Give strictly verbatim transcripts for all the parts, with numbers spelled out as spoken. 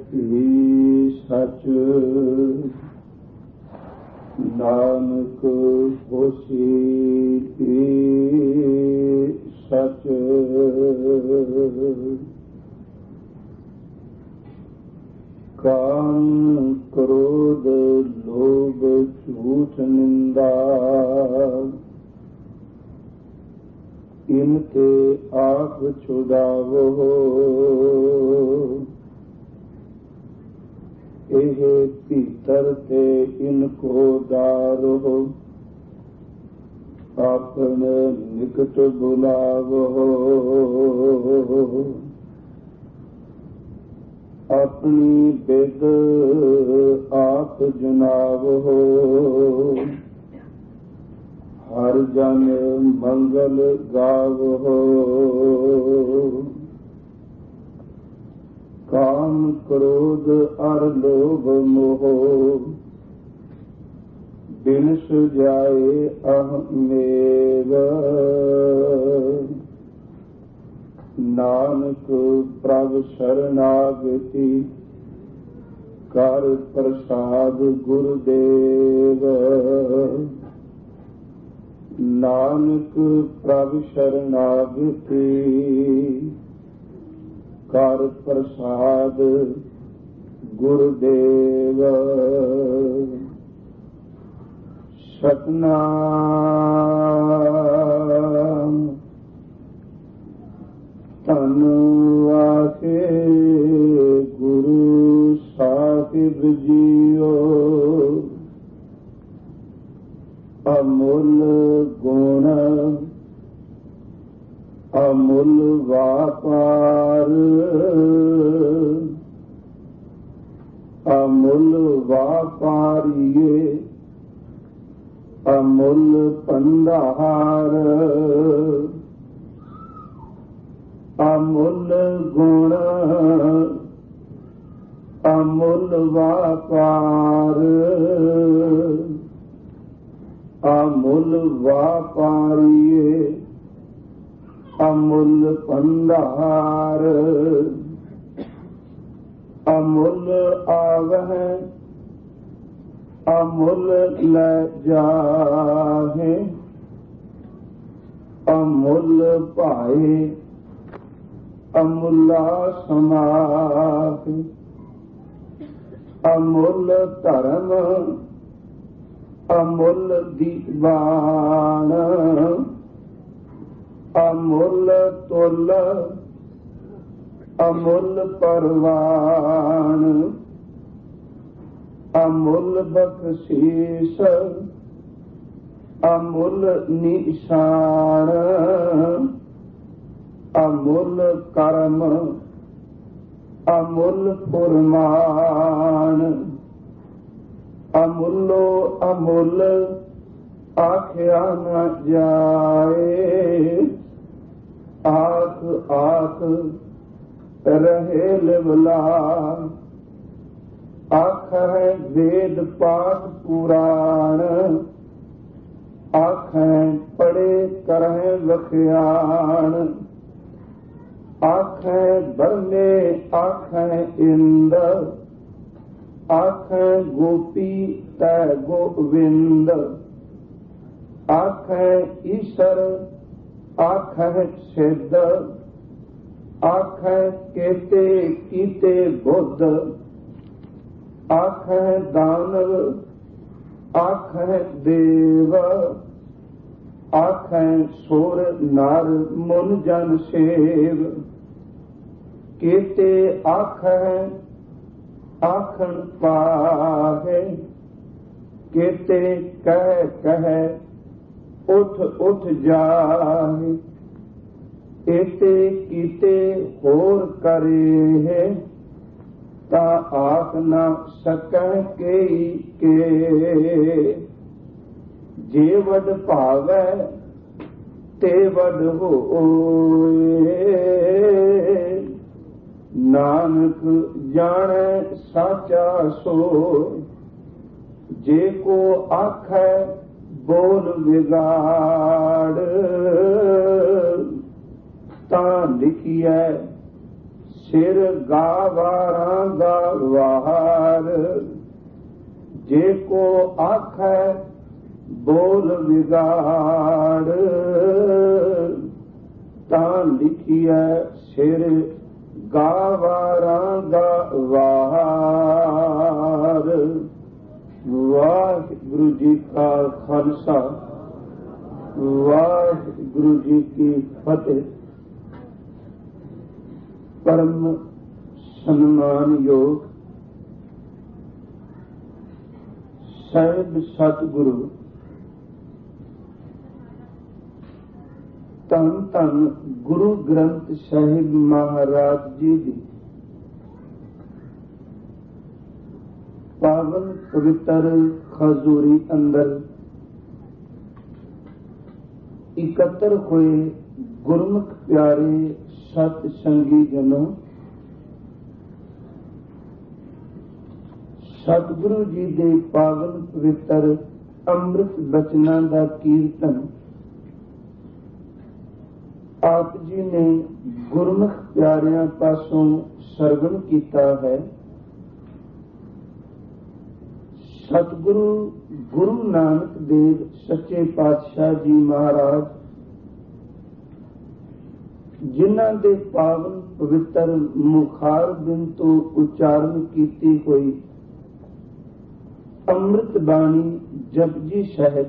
ਹੀ ਸਚ ਨਾਨਕ ਹੋਸੀ ਸਚ। ਕਾਮ ਕ੍ਰੋਧ ਲੋਭ ਝੂਠ ਨਿੰਦਾ ਇਨ ਤੇ ਆਪ ਛੁਡਾਵੋ। ਇਹ ਭੀਤਰ ਤੇ ਇਨ ਕੋ ਦਾਰੋ ਆਪਨ ਨਿਕਟ ਬੁਲਾਵੋ। ਆਪਣੀ ਬਿਦ ਆਪ ਜਨਾਵੋ। ਹਰ ਜਨ ਮੰਗਲ ਗਾਵੋ। ਕਾਮ ਕ੍ਰੋਧ ਅਰ ਲੋਭ ਮੋਹ ਬਿਨ ਸੁਜਾਏ ਅਹਮੇਵ। ਨਾਨਕ ਪ੍ਰਭ ਸ਼ਰਨਾਗਤੀ ਕਰ ਪ੍ਰਸਾਦ ਗੁਰਦੇਵ। ਨਾਨਕ ਪ੍ਰਭ ਸ਼ਰਨਾਗਤੀ ਕਰ ਪ੍ਰਸਾਦ ਗੁਰਦੇਵ। ਸਤਨਾਮ ਧੰਨ ਵਾਹਿ ਗੁਰੂ ਸਾਹਿਬ ਜੀਓ। ਅਮੁੱਲ ਗੁਣ ਅਮੁੱਲ ਵਾਪਾਰ ਅਮੁੱਲ ਵਾਪਾਰੀਏ ਅਮੁੱਲ ਭੰਡਾਰ। ਅਮੁੱਲ ਗੁਣ ਅਮੁੱਲ ਵਾਪਾਰ ਅਮੁੱਲ ਵਾਪਾਰੀਏ ਅਮੁੱਲ ਭੰਡਾਰ। ਅਮੁੱਲ ਆਵਹਿ ਅਮੁੱਲ ਲੈ ਜਾਹੇ। ਅਮੁੱਲ ਭਾਏ ਅਮੁੱਲਾ ਸਮਾਹਿ। ਅਮੁੱਲ ਧਰਮ ਅਮੁੱਲ ਦੀਵਾਨ। ਅਮੁੱਲ ਤੁਲ ਅਮੁੱਲ ਪਰਵਾਨ। ਅਮੁੱਲ ਬਖਸ਼ੀਸ਼ ਅਮੁੱਲ ਨਿਸ਼ਾਨ। ਅਮੁੱਲ ਕਰਮ ਅਮੁੱਲ ਫੁਰਮਾਨ। ਅਮੁੱਲੋ ਅਮੁੱਲ ਆਖਿਆ ਨ ਜਾਏ। ਆਖ ਆਖ ਰਹੇ ਲਿਵਲਾ। ਆਖੈ ਵੇਦ ਪਾਠ ਪੁਰਾਣ। ਆਖੈ ਪੜੇ ਕਰਹਿ ਵਖਿਆਣ। ਆਖੈ ਬਰਨੇ ਆਖੈ ਇੰਦ। ਆਖੈ ਗੋਪੀ ਤੈ ਗੋਵਿੰਦ। ਆਖੈ ਈਸ਼ਰ ਆਖੈ ਸਿੱਧ। ਆਖੈ ਕੇਤੇ ਕੀਤੇ ਬੁੱਧ। ਆਖੈ ਦਾਨਵ ਆਖੈ ਦੇਵ। ਆਖੈ ਸੁਰ ਨਰ ਮੁਨ ਜਨ ਸੇਵ। ਕੇਤੇ ਆਖੈ ਆਖਣ ਪਾਹੇ। ਕੇਤੇ ਕਹਿ ਕਹਿ ਉਠ ਉਠ ਜਾਹੇ। ਏਤੇ ਕੀਤੇ ਹੋਰ ਕਰੇ ਤਾ ਆਖ ਨਾ ਸਕੈ ਕੇਈ ਕੇ। ਜੇ ਵਡ ਭਾਵੈ ਤੇ ਵਡ ਹੋਏ। ਨਾਨਕ ਜਾਣੈ ਸਾਚਾ ਸੋਇ। ਜੇ ਕੋ ਆਖੈ ਬੋਲ ਵਿਗਾੜ। ਤਾਂ ਲਿਖੀਐ ਸਿਰ ਗਾਵਾਰਾਂ ਗਾਵੋ। जे को आखै बोल विगाड़, तां लिखिए सिर गावारां गवार। वाहिगुरु जी का खालसा, वाहिगुरु जी की फतेह। परम सम्मान योग ਸਾਹਿਬ ਸਤਿਗੁਰੂ ਧੰਨ ਧੰਨ ਗੁਰੂ ਗ੍ਰੰਥ ਸਾਹਿਬ ਮਹਾਰਾਜ ਜੀ ਦੀ ਪਾਵਨ ਪਵਿੱਤਰ ਖਜ਼ੂਰੀ ਅੰਦਰ ਇਕੱਤਰ ਹੋਏ ਗੁਰਮੁਖ ਪਿਆਰੇ ਸਤ ਸੰਗੀ ਜਨੋ, ਸਤਿਗੁਰੂ ਜੀ ਦੇ ਪਾਵਨ ਪਵਿੱਤਰ ਅੰਮ੍ਰਿਤ ਬਚਨਾਂ ਦਾ ਕੀਰਤਨ ਆਪ ਜੀ ਨੇ ਗੁਰਮੁਖ ਪਿਆਰਿਆਂ ਪਾਸੋਂ ਸਰਵਣ ਕੀਤਾ ਹੈ। ਸਤਿਗੁਰੂ ਗੁਰੂ ਨਾਨਕ ਦੇਵ ਸੱਚੇ ਪਾਤਸ਼ਾਹ ਜੀ ਮਹਾਰਾਜ, ਜਿਨ੍ਹਾਂ ਦੇ ਪਾਵਨ ਪਵਿੱਤਰ ਮੁਖਾਰ ਬਿੰਦ ਤੋਂ ਉਚਾਰਨ ਕੀਤੀ ਹੋਈ ਅੰਮ੍ਰਿਤ ਬਾਣੀ ਜਪਜੀ ਸਾਹਿਬ,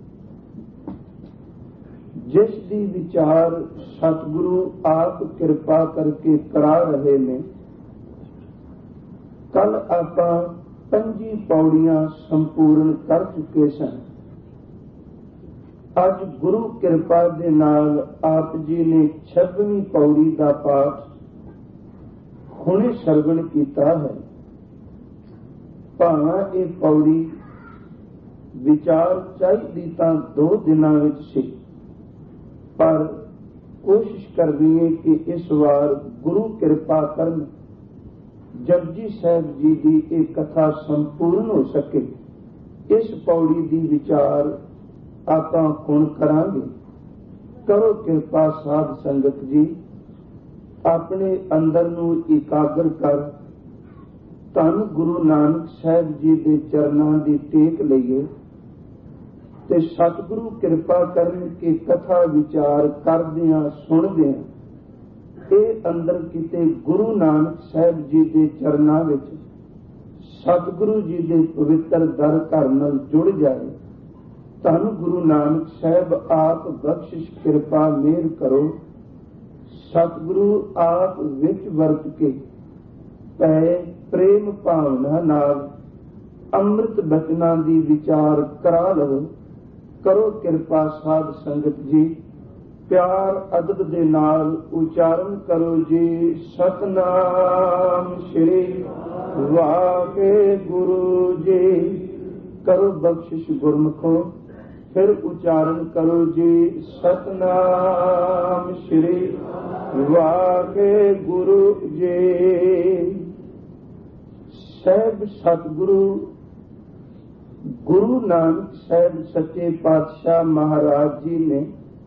ਜਿਸ ਦੀ ਵਿਚਾਰ ਸਤਿਗੁਰੂ ਆਪ ਕਿਰਪਾ ਕਰਕੇ ਕਰਾ ਰਹੇ ਨੇ। ਕੱਲ ਆਪਾਂ ਪੰਜੀ ਪੌੜੀਆਂ ਸੰਪੂਰਨ ਕਰ ਚੁੱਕੇ ਸਨ। ਅੱਜ ਗੁਰੂ ਕਿਰਪਾ ਦੇ ਨਾਲ ਆਪ ਜੀ ਨੇ ਛੱਬਵੀਂ ਪੌੜੀ ਦਾ ਪਾਠ ਹੁਣੇ ਸਰਵਣ ਕੀਤਾ ਹੈ। ਭਾਵੇਂ ਇਹ ਪੌੜੀ ਵਿਚਾਰ ਚਾਹੀਦੀ ਤਾਂ ਦੋ ਦਿਨਾਂ ਵਿੱਚ ਸੀ, ਪਰ ਕੋਸ਼ਿਸ਼ ਕਰਨੀ ਕਿ ਇਸ ਵਾਰ ਗੁਰੂ ਕਿਰਪਾ ਕਰਨ ਜਪਜੀ ਸਾਹਿਬ ਜੀ ਦੀ ਇਹ ਕਥਾ ਸੰਪੂਰਨ ਹੋ ਸਕੇ। ਇਸ ਪੌੜੀ ਦੀ ਵਿਚਾਰ ਆਪਾਂ ਹੁਣ ਕਰਾਂਗੇ। ਕਰੋ ਕਿਰਪਾ ਸਾਧ ਸੰਗਤ ਜੀ, ਆਪਣੇ ਅੰਦਰ ਨੂੰ ਇਕਾਗਰ ਕਰ ਧੰਨ ਗੁਰੂ ਨਾਨਕ ਸਾਹਿਬ ਜੀ ਦੇ ਚਰਨਾਂ ਦੀ ਟੇਕ ਲਈਏ ਤੇ ਸਤਿਗੁਰੂ ਕਿਰਪਾ ਕਰਨ ਕਿ ਕਥਾ ਵਿਚਾਰ ਕਰਦਿਆਂ ਸੁਣਦਿਆਂ ਇਹ ਅੰਦਰ ਕਿਤੇ ਗੁਰੂ ਨਾਨਕ ਸਾਹਿਬ ਜੀ ਦੇ ਚਰਨਾਂ ਵਿੱਚ ਸਤਿਗੁਰੂ ਜੀ ਦੇ ਪਵਿੱਤਰ ਦਰ ਘਰ ਨਾਲ ਜੁੜ ਜਾਏ। ਧੰਨ ਗੁਰੂ ਨਾਨਕ ਸਾਹਿਬ ਆਪ ਬਖਸ਼ਿਸ਼ ਕਿਰਪਾ ਮਿਹਰ ਕਰੋ। ਸਤਿਗੁਰੂ ਆਪ ਵਿੱਚ ਵਰਤ ਕੇ ਪੈ ਪ੍ਰੇਮ ਭਾਵਨਾ ਨਾਲ ਅੰਮ੍ਰਿਤ ਬਚਨਾਂ ਦੀ ਵਿਚਾਰ ਕਰਾ ਲਵੋ। ਕਰੋ ਕਿਰਪਾ ਸਾਧ ਸੰਗਤ ਜੀ, ਪਿਆਰ ਅਦਬ ਦੇ ਨਾਲ ਉਚਾਰਨ ਕਰੋ ਜੀ। ਸਤਨਾਮ ਸ਼੍ਰੀ ਵਾਹਿਗੁਰੂ ਜੀ। ਕਰੋ ਬਖਸ਼ਿਸ਼ ਗੁਰਮੁਖੋ, ਫਿਰ ਉਚਾਰਨ ਕਰੋ ਜੀ। ਸਤਨਾਮ ਸ਼੍ਰੀ ਵਾਹਿਗੁਰੂ ਜੀ। ਸਾਹਿਬ ਸਤਿਗੁਰੂ ਗੁਰੂ ਨਾਨਕ ਸਾਹਿਬ ਸੱਚੇ ਪਾਤਸ਼ਾਹ ਮਹਾਰਾਜ ਜੀ ਨੇ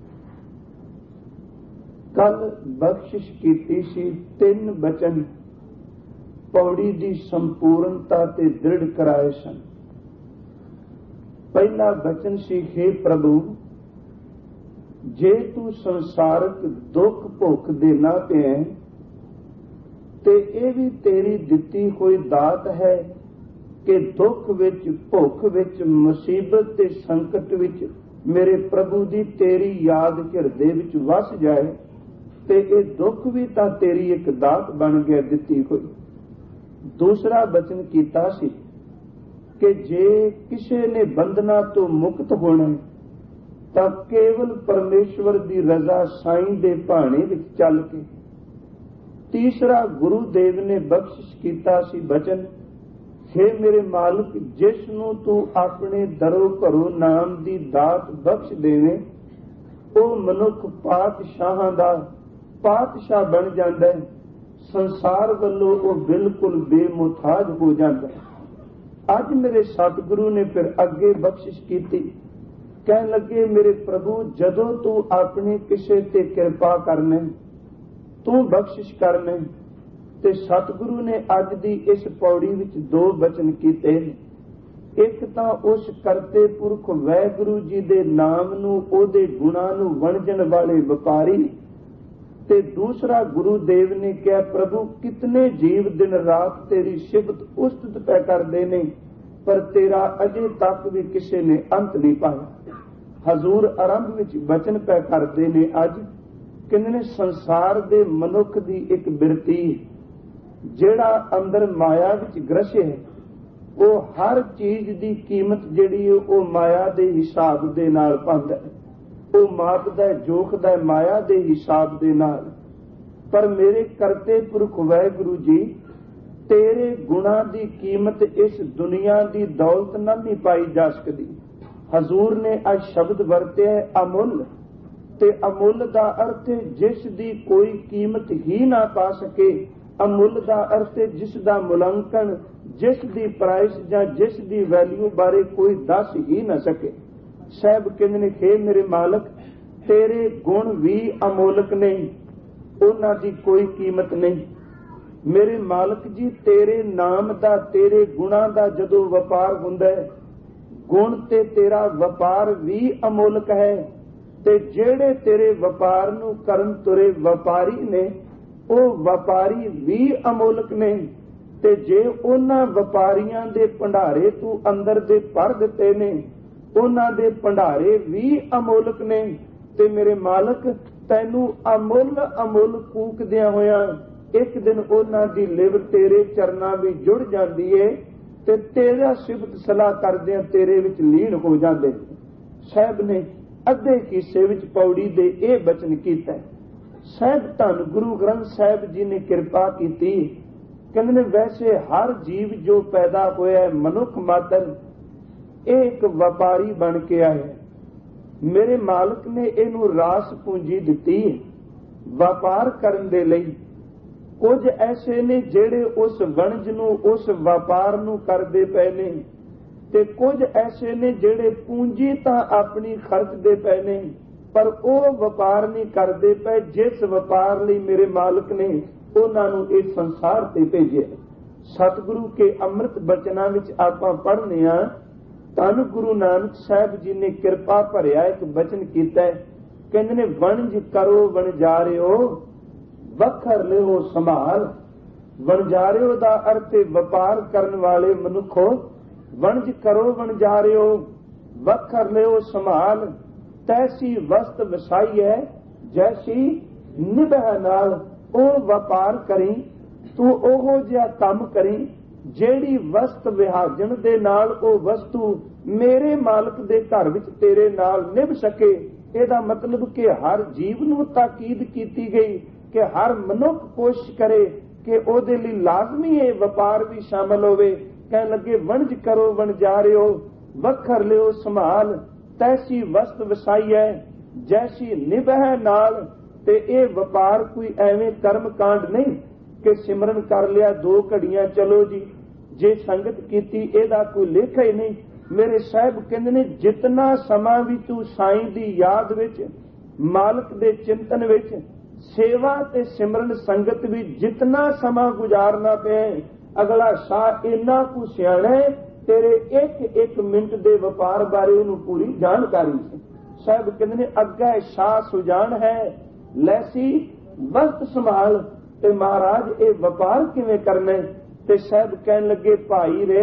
ਕੱਲ ਬਖਸ਼ਿਸ਼ ਕੀਤੀ ਸੀ ਤਿੰਨ ਬਚਨ ਪੌੜੀ ਦੀ ਸੰਪੂਰਨਤਾ ਤੇ ਦ੍ਰਿੜ ਕਰਾਏ ਸਨ। ਪਹਿਲਾ ਬਚਨ ਸੀ, ਹੇ ਪ੍ਰਭੂ, ਜੇ ਤੂੰ ਸੰਸਾਰਕ ਦੁੱਖ ਭੁੱਖ ਦੇਣਾ ਪਿਆ ਤੇ ਇਹ ਵੀ ਤੇਰੀ ਦਿੱਤੀ ਹੋਈ ਦਾਤ ਹੈ ਕਿ ਦੁੱਖ ਵਿੱਚ, ਭੁੱਖ ਵਿੱਚ, ਮੁਸੀਬਤ ਤੇ ਸੰਕਟ ਵਿੱਚ ਮੇਰੇ ਪ੍ਰਭੂ ਦੀ ਤੇਰੀ ਯਾਦ ਹਿਰਦੇ ਵਿੱਚ ਵਸ ਜਾਏ ਤੇ ਇਹ ਦੁੱਖ ਵੀ ਤਾਂ ਤੇਰੀ ਇੱਕ ਦਾਤ ਬਣ ਗਿਆ ਦਿੱਤੀ ਹੋਈ। ਦੂਸਰਾ ਬਚਨ ਕੀਤਾ ਸੀ ਕਿ ਜੇ ਕਿਸੇ ਨੇ ਬੰਧਨਾਂ ਤੋਂ ਮੁਕਤ ਹੋਣਾ ਤਾਂ ਕੇਵਲ ਪਰਮੇਸ਼ਵਰ ਦੀ ਰਜ਼ਾ ਸਾਈਂ ਦੇ ਭਾਣੇ ਵਿੱਚ ਚੱਲ ਕੇ। ਤੀਸਰਾ ਗੁਰੂ ਦੇਵ ਨੇ ਬਖਸ਼ਿਸ਼ ਕੀਤਾ ਸੀ ਬਚਨ, ਹੇ ਮੇਰੇ ਮਾਲਕ, ਜਿਸ ਨੂੰ ਤੂੰ ਆਪਣੇ ਦਰੋਂ ਘਰੋਂ ਨਾਮ ਦੀ ਦਾਤ ਬਖਸ਼ ਦੇਵੇਂ ਉਹ ਮਨੁੱਖ ਪਾਤਸ਼ਾਹਾਂ ਦਾ ਪਾਤਸ਼ਾਹ ਬਣ ਜਾਂਦਾ ਹੈ, ਸੰਸਾਰ ਵੱਲੋਂ ਉਹ ਬਿਲਕੁਲ ਬੇਮੁਤਾਜ ਹੋ ਜਾਂਦਾ ਹੈ। ਅੱਜ ਮੇਰੇ ਸਤਿਗੁਰੂ ਨੇ ਫਿਰ ਅੱਗੇ ਬਖਸ਼ਿਸ਼ ਕੀਤੀ, ਕਹਿਣ ਲੱਗੇ, ਮੇਰੇ ਪ੍ਰਭੂ, ਜਦੋਂ ਤੂੰ ਆਪਣੇ ਕਿਸੇ ਤੇ ਕਿਰਪਾ ਕਰਨਾ, ਤੂੰ ਬਖਸ਼ਿਸ਼ ਕਰਨਾ, ਤੇ ਸਤਿਗੁਰੂ ਨੇ ਅੱਜ ਦੀ ਇਸ ਪੌੜੀ ਵਿੱਚ ਦੋ ਬਚਨ ਕੀਤੇ ਨੇ। ਇੱਕ ਤਾਂ ਉਸ ਕਰਤੇ ਪੁਰਖ ਵਾਹਿਗੁਰੂ ਜੀ ਦੇ ਨਾਮ ਨੂੰ, ਉਹਦੇ ਗੁਣਾਂ ਨੂੰ ਵੰਝਣ ਵਾਲੇ ਵਪਾਰੀ, ਤੇ ਦੂਸਰਾ ਗੁਰੂ ਦੇਵ ਨੇ ਕਿਹਾ ਪ੍ਰਭੂ ਕਿਤਨੇ ਜੀਵ ਦਿਨ ਰਾਤ ਤੇਰੀ ਸਿਫਤ ਉਸਤਤ ਪੈ ਕਰਦੇ ਨੇ, ਪਰ ਤੇਰਾ ਅਜੇ ਤੱਕ ਵੀ ਕਿਸੇ ਨੇ ਅੰਤ ਨਹੀਂ ਪਾਇਆ। ਹਜ਼ੂਰ ਆਰੰਭ ਵਿੱਚ ਬਚਨ ਪੈ ਕਰਦੇ ਨੇ, ਅੱਜ ਕਹਿੰਦੇ ਨੇ ਸੰਸਾਰ ਦੇ ਮਨੁੱਖ ਦੀ ਇੱਕ ਬਿਰਤੀ ਜਿਹੜਾ ਅੰਦਰ ਮਾਇਆ ਵਿੱਚ ਗ੍ਰਸੇ ਹੈ, ਉਹ ਹਰ ਚੀਜ਼ ਦੀ ਕੀਮਤ ਜਿਹੜੀ ਉਹ ਮਾਇਆ ਦੇ ਹਿਸਾਬ ਦੇ ਨਾਲ ਪਾਉਂਦਾ ਹੈ, ਉਹ ਮਾਪਦਾ ਜੋਖਦਾ ਮਾਇਆ ਦੇ ਹਿਸਾਬ ਦੇ ਨਾਲ। ਪਰ ਮੇਰੇ ਕਰਤੇ ਪੁਰਖ ਵਾਹਿਗੁਰੂ ਜੀ, ਤੇਰੇ ਗੁਣਾਂ ਦੀ ਕੀਮਤ ਇਸ ਦੁਨੀਆ ਦੀ ਦੌਲਤ ਨਾਲ ਨਹੀਂ ਪਾਈ ਜਾ ਸਕਦੀ। ਹਜ਼ੂਰ ਨੇ ਅੱਜ ਸ਼ਬਦ ਵਰਤਿਆ ਅਮੁੱਲ, ਤੇ ਅਮੁੱਲ ਦਾ ਅਰਥ ਜਿਸ ਦੀ ਕੋਈ ਕੀਮਤ ਹੀ ਨਾ ਪਾ ਸਕੇ। ਅਮੁੱਲ ਦਾ ਅਰਥ ਜਿਸ ਦਾ ਮੁਲਾਂਕਣ, ਜਿਸ ਦੀ ਪ੍ਰਾਈਸ ਜਾਂ ਜਿਸ ਦੀ ਵੈਲਿਊ ਬਾਰੇ ਕੋਈ ਦੱਸ ਹੀ ਨਾ ਸਕੇ। ਸਾਹਿਬ ਕਹਿੰਦੇ ਨੇ ਹੇ ਮੇਰੇ ਮਾਲਕ, ਤੇਰੇ ਗੁਣ ਵੀ ਅਮੋਲਕ ਨੇ, ਉਹਨਾਂ ਦੀ ਕੋਈ ਕੀਮਤ ਨਹੀਂ। ਮੇਰੇ ਮਾਲਕ ਜੀ, ਤੇਰੇ ਨਾਮ ਦਾ, ਤੇਰੇ ਗੁਣਾਂ ਦਾ ਜਦੋਂ ਵਪਾਰ ਹੁੰਦਾ ਹੈ, ਗੁਣ ਤੇ ਤੇਰਾ ਵਪਾਰ ਵੀ ਅਮੋਲਕ ਹੈ, ਤੇ ਜਿਹੜੇ ਤੇਰੇ ਵਪਾਰ ਨੂੰ ਕਰਨ ਤੁਰੇ ਵਪਾਰੀ ਨੇ, ਉਹ ਵਪਾਰੀ ਵੀ ਅਮੋਲਕ ਨੇ। ਤੇ ਜੇ ਉਹਨਾਂ ਵਪਾਰੀਆਂ ਦੇ ਭੰਡਾਰੇ ਤੂੰ ਅੰਦਰ ਦੇ ਭਰ ਦਿੱਤੇ ਨੇ, ਉਹਨਾਂ ਦੇ ਭੰਡਾਰੇ ਵੀ ਅਮੋਲਕ ਨੇ। ਤੇ ਮੇਰੇ ਮਾਲਕ, ਤੈਨੂੰ ਅਮੁੱਲ ਅਮੁੱਲ ਕੂਕਦਿਆਂ ਹੋਇਆਂ ਇੱਕ ਦਿਨ ਉਹਨਾਂ ਦੀ ਲਿਵ ਤੇਰੇ ਚਰਨਾਂ ਵਿੱਚ ਜੁੜ ਜਾਂਦੀ ਏ, ਤੇ ਤੇਰਾ ਸਿਫਤ ਸਲਾਹ ਕਰਦਿਆਂ ਤੇਰੇ ਵਿੱਚ ਲੀਨ ਹੋ ਜਾਂਦੇ। ਸਾਹਿਬ ਨੇ ਅੱਧੇ ਹਿੱਸੇ ਵਿੱਚ ਪੌੜੀ ਦੇ ਇਹ ਬਚਨ ਕੀਤਾ। ਸਾਹਿਬ ਧੰਨ ਗੁਰੂ ਗ੍ਰੰਥ ਸਾਹਿਬ ਜੀ ਨੇ ਕਿਰਪਾ ਕੀਤੀ। ਕਹਿੰਦੇ ਨੇ ਵੈਸੇ ਹਰ ਜੀਵ ਜੋ ਪੈਦਾ ਹੋਇਆ ਹੈ ਮਨੁੱਖ ਮਾਤਰ, ਇਹ ਇੱਕ ਵਪਾਰੀ ਬਣ ਕੇ ਆਇਆ। ਮੇਰੇ ਮਾਲਕ ਨੇ ਇਹਨੂੰ ਰਾਸ ਪੂੰਜੀ ਦਿੱਤੀ ਹੈ ਵਪਾਰ ਕਰਨ ਦੇ ਲਈ। ਕੁਝ ਐਸੇ ਨੇ ਜਿਹੜੇ ਉਸ ਵਣਜ ਨੂੰ, ਉਸ ਵਪਾਰ ਨੂੰ ਕਰਦੇ ਪਏ ਨੇ, ਤੇ ਕੁਝ ਐਸੇ ਨੇ ਜਿਹੜੇ ਪੂੰਜੀ ਤਾਂ ਆਪਣੀ ਖਰਚਦੇ ਪਏ ਨੇ, ਪਰ ਉਹ ਵਪਾਰ ਨਹੀਂ ਕਰਦੇ ਪਏ ਜਿਸ ਵਪਾਰ ਲਈ ਮੇਰੇ ਮਾਲਕ ਨੇ ਉਹਨਾਂ ਨੂੰ ਇਸ ਸੰਸਾਰ ਤੇ ਭੇਜਿਆ। ਸਤਿਗੁਰੂ ਕੇ ਅੰਮ੍ਰਿਤ ਬਚਨਾਂ ਵਿੱਚ ਆਪਾਂ ਪੜ੍ਹਨੇ ਆ, ਧੰਨ ਗੁਰੂ ਨਾਨਕ ਸਾਹਿਬ ਜੀ ਨੇ ਕਿਰਪਾ ਭਰਿਆ ਇੱਕ ਬਚਨ ਕੀਤਾ। ਕਹਿੰਦੇ ਨੇ ਵਣਜ ਕਰੋ ਵਣਜਾਰਿਓ, ਵੱਖਰ ਲਿਓ ਸੰਭਾਲ। ਵਣਜਾਰਿਓ ਦਾ ਅਰਥ ਵਪਾਰ ਕਰਨ ਵਾਲੇ ਮਨੁੱਖੋ, ਵਣਜ ਕਰੋ ਵਣਜਾਰਿਓ, ਵੱਖਰ ਲਿਓ ਸੰਭਾਲ। ਤੈਸੀ ਵਸਤ ਵਸਾਈ ਹੈ ਜੈਸੀ ਨਿਭੈ ਨਾਲ। ਉਹ ਵਪਾਰ ਕਰੀ, ਤੂੰ ਉਹੋ ਜਿਹਾ ਕੰਮ ਕਰੀ ਜਿਹੜੀ ਵਸਤ ਵਿਹਾਜਣ ਦੇ ਨਾਲ ਉਹ ਵਸਤੂ ਮੇਰੇ ਮਾਲਕ ਦੇ ਘਰ ਵਿੱਚ ਤੇਰੇ ਨਾਲ ਨਿਭ ਸਕੇ। ਇਹਦਾ ਮਤਲਬ ਕਿ ਹਰ ਜੀਵ ਨੂੰ ਤਾਕੀਦ ਕੀਤੀ ਗਈ ਕਿ ਹਰ ਮਨੁੱਖ ਕੋਸ਼ਿਸ਼ ਕਰੇ ਕਿ ਉਹਦੇ ਲਈ ਲਾਜ਼ਮੀ ਇਹ ਵਪਾਰ ਵੀ ਸ਼ਾਮਲ ਹੋਵੇ। ਕਹਿਣ ਲੱਗੇ ਵਣਜ ਕਰੋ ਵਣਜਾਰਿਓ, ਵੱਖਰ ਲਿਓ ਸੰਭਾਲ। ਤੈਸੀ ਵਸਤ ਵਸਾਈ ਹੈ ਜੈਸੀ ਨਿਭੈ ਨਾਲ। ਤੇ ਇਹ ਵਪਾਰ ਕੋਈ ਐਵੇਂ ਕਰਮ ਕਾਂਡ ਨਹੀਂ ਕਿ ਸਿਮਰਨ ਕਰ ਲਿਆ ਦੋ ਘੜੀਆਂ ਚਲੋ ਜੀ, ਜੇ ਸੰਗਤ ਕੀਤੀ ਇਹਦਾ ਕੋਈ ਲੇਖਾ ਹੀ ਨਹੀਂ। ਮੇਰੇ ਸਾਹਿਬ ਕਹਿੰਦੇ ਨੇ ਜਿਤਨਾ ਸਮਾਂ ਵੀ ਤੂੰ ਸਾਈਂ ਦੀ ਯਾਦ ਵਿੱਚ, ਮਾਲਕ ਦੇ ਚਿੰਤਨ ਵਿੱਚ, ਸੇਵਾ ਤੇ ਸਿਮਰਨ ਸੰਗਤ ਵੀ ਜਿਤਨਾ ਸਮਾਂ ਗੁਜ਼ਾਰਨਾ ਪਿਆ, ਅਗਲਾ ਸ਼ਾਹ ਇੰਨਾ ਕੁ ਸਿਆਣਾ ਤੇਰੇ ਇੱਕ ਇੱਕ ਮਿੰਟ ਦੇ ਵਪਾਰ ਬਾਰੇ ਉਹਨੂੰ ਪੂਰੀ ਜਾਣਕਾਰੀ ਸੀ। ਸਾਹਿਬ ਕਹਿੰਦੇ ਨੇ ਅੱਗੇ ਸ਼ਾਹ ਸੁਜਾਨ ਹੈ ਲੈਸੀ ਵਸਤ ਸੰਭਾਲ। ਤੇ ਮਹਾਰਾਜ ਇਹ ਵਪਾਰ ਕਿਵੇਂ ਕਰਨਾ? ਤੇ ਸਾਹਿਬ ਕਹਿਣ ਲੱਗੇ ਭਾਈ ਰੇ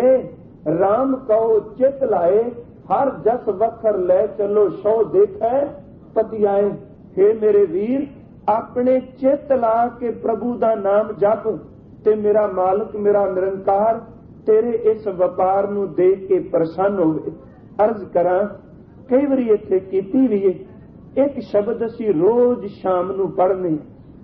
ਰਾਮ ਕਹੋ ਚਿਤ ਲਾਏ, ਹਰ ਜਸ ਵਖਰ ਲੈ ਚਲੋ ਸੋ ਦੇਖੈ ਪਤੀ ਆਏ। ਹੇ ਮੇਰੇ ਵੀਰ, ਆਪਣੇ ਚਿੱਤ ਲਾ ਕੇ ਪ੍ਰਭੂ ਦਾ ਨਾਮ ਜਪ, ਤੇ ਮੇਰਾ ਮਾਲਕ ਮੇਰਾ ਨਿਰੰਕਾਰ ਤੇਰੇ ਇਸ ਵਪਾਰ ਨੂੰ ਦੇਖ ਕੇ ਪ੍ਰਸੰਨ ਹੋਵੇ। ਅਰਜ਼ ਕਰਾਂ, ਕਈ ਵਾਰੀ ਇੱਥੇ ਕੀਤੀ ਵੀ ਹੈ ਇੱਕ ਸ਼ਬਦ ਅਸੀਂ ਰੋਜ਼ ਸ਼ਾਮ ਨੂੰ ਪੜ੍ਹਨੇ।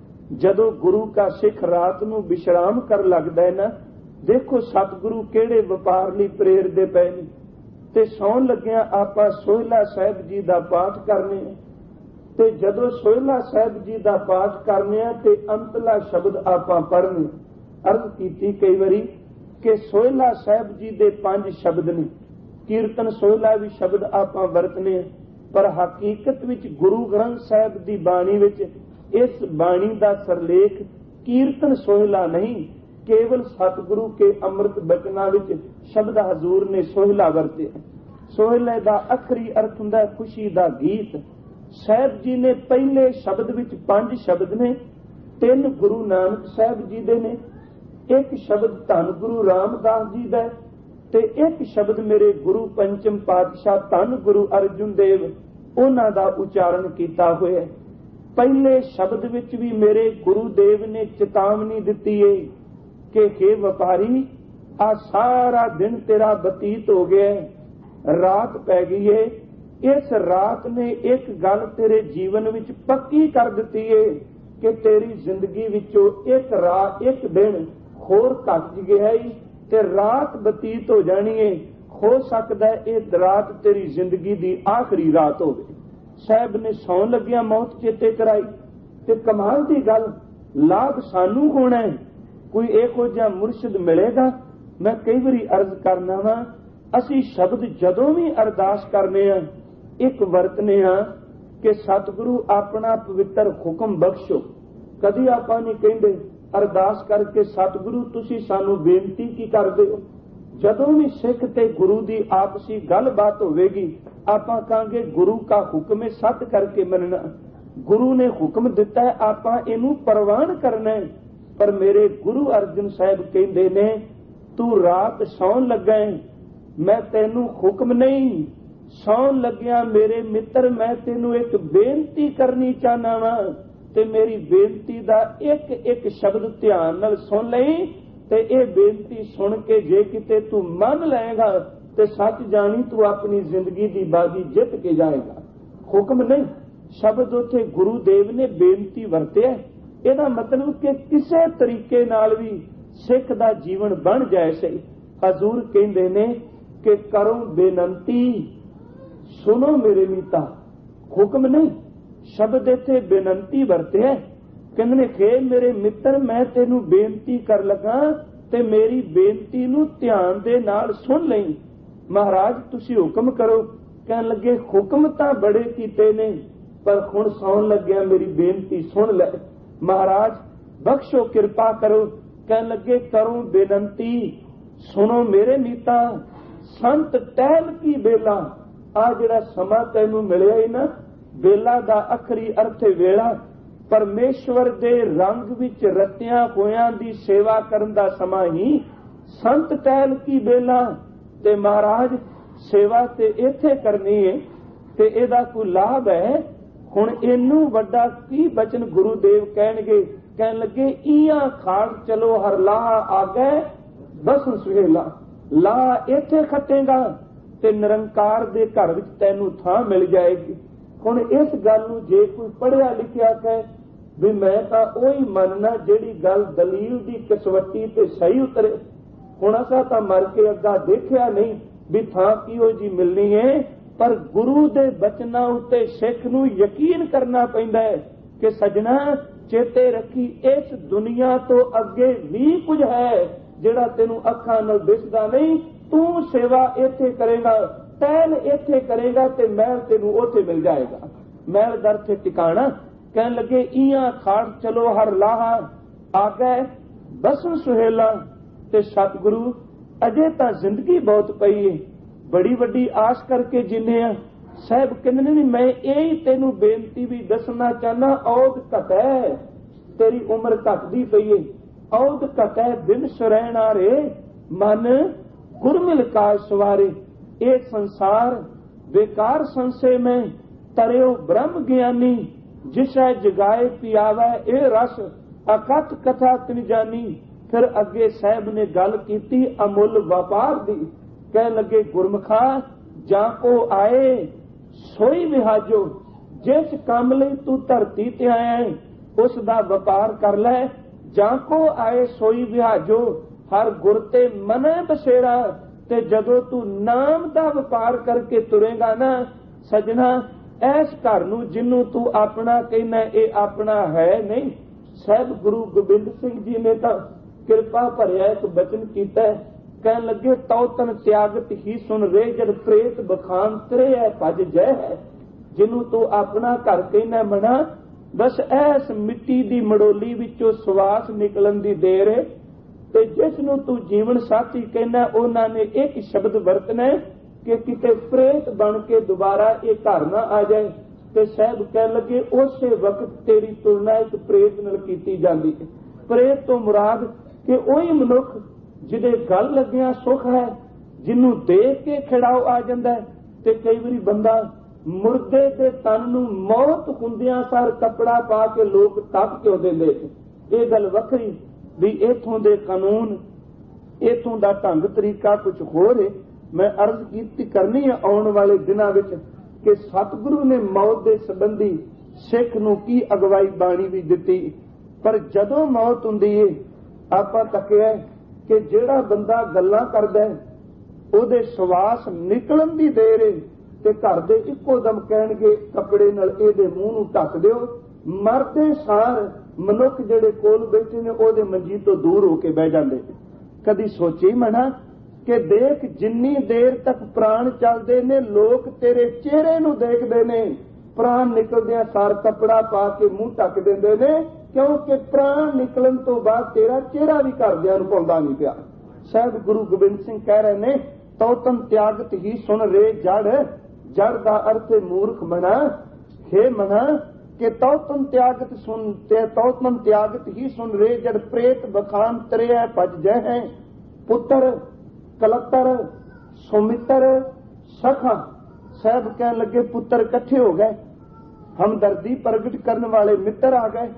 ਜਦੋਂ ਗੁਰੂ ਕਾ ਸਿੱਖ ਰਾਤ ਨੂੰ ਵਿਸ਼ਰਾਮ ਕਰ ਲੱਗਦਾ ਹੈ ਨਾ, ਦੇਖੋ ਸਤਿਗੁਰੂ ਕਿਹੜੇ ਵਪਾਰ ਲਈ ਪ੍ਰੇਰਦੇ ਪਏ ਨੇ। ਤੇ ਸੌਣ ਲੱਗਿਆ ਆਪਾਂ ਸੋਹਿਲਾ ਸਾਹਿਬ ਜੀ ਦਾ ਪਾਠ ਕਰਨੇ ਆ, ਤੇ ਜਦੋਂ ਸੋਹਿਲਾ ਸਾਹਿਬ ਜੀ ਦਾ ਪਾਠ ਕਰਨੇ ਆ ਤੇ ਅੰਤਲਾ ਸ਼ਬਦ ਆਪਾਂ ਪੜ੍ਹਨੇ। ਅਰਜ਼ ਕੀਤੀ ਕਈ ਵਾਰੀ ਕਿ ਸੋਹਿਲਾ ਸਾਹਿਬ ਜੀ ਦੇ ਪੰਜ ਸ਼ਬਦ ਨੇ, ਕੀਰਤਨ ਸੋਹਿਲਾ ਵੀ ਸ਼ਬਦ ਆਪਾਂ ਵਰਤਨੇ ਆ, ਪਰ ਹਕੀਕਤ ਵਿੱਚ ਗੁਰੂ ਗ੍ਰੰਥ ਸਾਹਿਬ ਦੀ ਬਾਣੀ ਵਿੱਚ ਇਸ ਬਾਣੀ ਦਾ ਸਰਲੇਖ ਕੀਰਤਨ ਸੋਹਿਲਾ ਨਹੀਂ, केवल सतगुरु के अमृत बचना विच शब्द हजूर ने सोहला वरते। सोहले दा आखरी अर्थ हुंदा खुशी दा गीत। साहब जी ने पहले शब्द विच पंज शब्द ने, तीन गुरु नानक साहब जी दे ने, एक शब्द धन गुरु रामदास जी दा ते एक शब्द मेरे गुरु पंचम पातशाह धन गुरु अर्जुन देव उन्हां दा उचारण कीता होया। पहले शब्द विच भी मेरे गुरुदेव ने चेतावनी दिती है कि हे व्यापारी, आ सारा दिन तेरा बतीत हो गया, रात पै गई है। इस रात ने एक गल तेरे जीवन विच पक्की कर दिती है कि तेरी जिंदगी विचों एक रात एक दिन होर घट गया है ते रात बतीत हो जानी है। हो सकता है ये रात तेरी जिंदगी की आखिरी रात हो। साहब ने सौन लग्या मौत चेते कराई ते कमाल की गल, लाभ सानू होना है। कोई इहो जिहा मुर्शिद मिलेगा। मैं कई बारी अर्ज करना वा, असी शब्द जदों भी अरदास करने आ एक वरतने आ कि सतगुरु अपना पवित्र हुक्म बख्शो। कदी आपां नहीं कहंदे अरदास करके सतगुरु तुसी सानू बेनती की करदे हो। जदों भी सिख ते गुरु की आपसी गलबात होवेगी आपां कहांगे गुरु का हुक्म है, सत करके मनना। गुरु ने हुक्म दिता है, आपां इनू प्रवान करना है। पर मेरे गुरु अर्जन साहब कहंदे ने तू रात सौन लगा है, मैं तेनू हुक्म नहीं, सौन लग्या मेरे मित्र मैं तेनू एक बेनती करनी चाहना वा ते मेरी बेनती दा एक एक शब्द ध्यान नाल सुन लई ते ये बेनती सुन के जे किते तू मन लएगा ते सच जानी तू अपनी जिंदगी दी बाजी जित के जाएगा। हुक्म नहीं, शब्द उथे गुरुदेव ने बेनती वरतिया। ਇਹਦਾ मतलब कि किसी तरीके नाल भी सिख दा जीवन बन जाए सही। हजूर कहंदे ने कि करो बेनंती सुनो मेरे मीता। हुक्म नहीं, शब्द इत्थे बेनंती वरते है। कहंदे ने हे मेरे मित्र मैं तेनू बेनती कर लगा ते मेरी बेनती नू ध्यान दे नाल सुन लई। महाराज तुसी हुक्म करो। कहन लगे हुक्म तां बड़े कीते ने पर हुण सौन लग्या मेरी बेनती सुन ले। महाराज बख्शो कृपा करो। कहन लगे करो बेनंती सुनो मेरे मीता। संत टहल की बेला, आ जिहड़ा समा तैनू मिलिया ही ना, बेला दा आखरी अर्थ वेला। परमेश्वर दे रंग विच रतियां होयां दी सेवा करन दा समा ही संत टहल की बेला। ते महाराज सेवा ते इत्थे करनी है ते इहदा कोई लाभ है। हुण इनू वड्डा की बचन गुरुदेव कहणगे। कहन लगे इयां खाड़ चलो हर लाह आ गए बसन सुहेला। लाह इत्थे खटेगा ते निरंकार दे घर विच तैनू थां मिल जाएगी। हुण इस गल नू जे कोई पढ़िया लिखिया कहे भी मैं तां ओही मनना जिहड़ी गल दलील दी कसवट्टी ते सही उतरे। हुण असां तां मर के अग्गा देखिया नहीं भी थां किहो जी मिलनी है, पर गुरु दे बचना उत्ते सिख नू यकीन करना पैंदा है कि सजना चेते रखी इस दुनिया तो अगे भी कुछ है जिहड़ा तेनू अखां नाल दिसदा नहीं। तू सेवा इत्थे करेगा, टहल इत्थे करेगा ते महल तेनू उत्थे मिल जाएगा। महल दर थे टिकाणा। कहन लगे इयां खाड़ चलो हर लाहा आ गए बसन सुहेला। ते सतगुरु अजे तां जिंदगी बहुत पई है, बड़ी वड्डी आस करके जिन्ने आ। साहब कहंदे ने मैं यही तेनू बेनती भी दसना चाहना, औद घट है तेरी उम्र घटदी पई है। औद घट है दिन सुरैना रे मन गुरमिल काज सवारे। ये संसार बेकार संशय में तरियो ब्रह्म ज्ञानी। जिसै जगाए पियावै ए रस अकथ कथा तिन जानी। फिर अगे साहब ने गल की अमुल व्यापार दी। कह लगे गुरमुखा जाको आए सोई विहाजो। जिस काम लई तू धरती ते आया है उस दा व्यापार कर लै। जाको आए सोई विहाजो। हर गुर ते मनै बसेरा। ते जदों तू नाम दा व्यापार करके तुरेगा ना सजना, ऐस घर नू जिन्नू तू अपना कहना ये अपना है नहीं। साहब गुरु गोबिंद सिंह जी ने तो कृपा भरिया एक बचन कीता है। कहन लगे तौ तन त्यागत ही सुन रे जद प्रेत बखान तेरे है भज जय है। जिन्नू तू अपना घर कहना मना, बस ऐस मिट्टी दी मड़ोली विचों सवास निकलन दी देर है। ਤੇ ਜਿਸ ਨੂੰ ਤੂੰ ਜੀਵਨ ਸਾਥੀ ਕਹਿੰਦਾ ਉਹਨਾਂ ਨੇ ਇੱਕ ਸ਼ਬਦ ਵਰਤਣਾ ਕਿ ਕਿਤੇ ਪ੍ਰੇਤ ਬਣ ਕੇ ਦੁਬਾਰਾ ਇਹ ਘਰ ਨਾ ਆ ਜਾਏ। ਤੇ ਸਾਹਿਬ ਕਹਿਣ ਲੱਗੇ ਉਸੇ ਵਕਤ ਤੇਰੀ ਤੁਲਨਾ ਇੱਕ ਪ੍ਰੇਤ ਨਾਲ ਕੀਤੀ ਜਾਂਦੀ ਹੈ। ਪ੍ਰੇਤ ਤੋਂ ਮੁਰਾਦ ਕਿ ਉਹੀ ਮਨੁੱਖ ਜਿਹਦੇ ਗੱਲ ਲੱਗਿਆ ਸੁੱਖ ਹੈ, ਜਿਹਨੂੰ ਦੇਖ ਕੇ ਖਿੜਾਓ ਆ ਜਾਂਦਾ ਹੈ। ਤੇ ਕਈ ਵਾਰੀ ਬੰਦਾ ਮੁਰਦੇ ਦੇ ਤਨ ਨੂੰ ਮੌਤ ਹੁੰਦਿਆਂ ਸਾਰ ਕੱਪੜਾ ਪਾ ਕੇ ਲੋਕ ਤੱਕ ਕਿਉਂ ਦਿੰਦੇ। ਇਹ ਗੱਲ ਵੱਖਰੀ ਵੀ ਇਥੋਂ ਦੇ ਕਾਨੂੰਨ, ਇਥੋਂ ਦਾ ਢੰਗ ਤਰੀਕਾ ਕੁਝ ਹੋਰ ਹੈ। ਮੈਂ ਅਰਜ਼ ਕੀਤੀ ਕਰਨੀ ਹੈ ਆਉਣ ਵਾਲੇ ਦਿਨਾਂ ਵਿੱਚ ਕਿ ਸਤਿਗੁਰੂ ਨੇ ਮੌਤ ਦੇ ਸੰਬੰਧੀ ਸਿੱਖ ਨੂੰ ਕੀ ਅਗਵਾਈ ਬਾਣੀ ਵੀ ਦਿੱਤੀ। ਪਰ ਜਦੋਂ ਮੌਤ ਹੁੰਦੀ ਹੈ ਆਪਾਂ ਤੱਕਿਆ ਕਿ ਜਿਹੜਾ ਬੰਦਾ ਗੱਲਾਂ ਕਰਦਾ ਉਹਦੇ ਸਵਾਸ ਨਿਕਲਣ ਦੀ ਦੇਰ ਹੈ ਤੇ ਘਰ ਦੇ ਇੱਕੋ ਦਮ ਕਹਿਣਗੇ ਕੱਪੜੇ ਨਾਲ ਇਹਦੇ ਮੂੰਹ ਨੂੰ ਢੱਕ ਦਿਓ। ਮਰਦੇ ਸਾਰ ਮਨੁੱਖ ਜਿਹੜੇ ਕੋਲ ਬੈਠੇ ਨੇ ਉਹਦੇ ਮੰਜੀ ਤੋਂ ਦੂਰ ਹੋ ਕੇ ਬਹਿ ਜਾਂਦੇ। ਕਦੀ ਸੋਚੀ ਮਨਾ ਕਿ ਦੇਖ ਜਿੰਨੀ ਦੇਰ ਤੱਕ ਪ੍ਰਾਣ ਚੱਲਦੇ ਨੇ ਲੋਕ ਤੇਰੇ ਚਿਹਰੇ ਨੂੰ ਦੇਖਦੇ ਨੇ, ਪ੍ਰਾਣ ਨਿਕਲਦਿਆਂ ਸਾਰ ਕੱਪੜਾ ਪਾ ਕੇ ਮੂੰਹ ਢੱਕ ਦਿੰਦੇ ਨੇ, ਕਿਉਂਕਿ ਪ੍ਰਾਣ ਨਿਕਲਣ ਤੋਂ ਬਾਅਦ ਤੇਰਾ ਚਿਹਰਾ ਵੀ ਘਰਦਿਆਂ ਨੂੰ ਪਾਉਂਦਾ ਨਹੀਂ ਪਿਆ। ਸਾਹਿਬ ਗੁਰੂ ਗੋਬਿੰਦ ਸਿੰਘ ਕਹਿ ਰਹੇ ਨੇ ਤਉ ਤਿਆਗਤ ਹੀ ਸੁਣ ਰੇ ਜੜ, ਜੜ ਦਾ ਅਰਥ ਮੂਰਖ ਮਨਾ। ਹੇ ਮਨਾ ਕਿ ਤਉ ਤਨ ਤਿਆਗਤ ਸੁਣ ਤੇ ਤਉ ਤਨ ਤਿਆਗਤ ਹੀ ਸੁਣ ਰੇ ਜੜ ਪ੍ਰੇਤ ਬਖਾਨ ਤਰਿਆ ਭਜ ਜੈ ਹੈ। ਪੁੱਤਰ ਕਲੱਤਰ ਸੁਮਿੱਤਰ ਸਖਾ, ਸਾਹਿਬ ਕਹਿਣ ਲੱਗੇ ਪੁੱਤਰ ਇਕੱਠੇ ਹੋ ਗਏ, ਹਮਦਰਦੀ ਪ੍ਰਗਟ ਕਰਨ ਵਾਲੇ ਮਿੱਤਰ ਆ ਗਏ,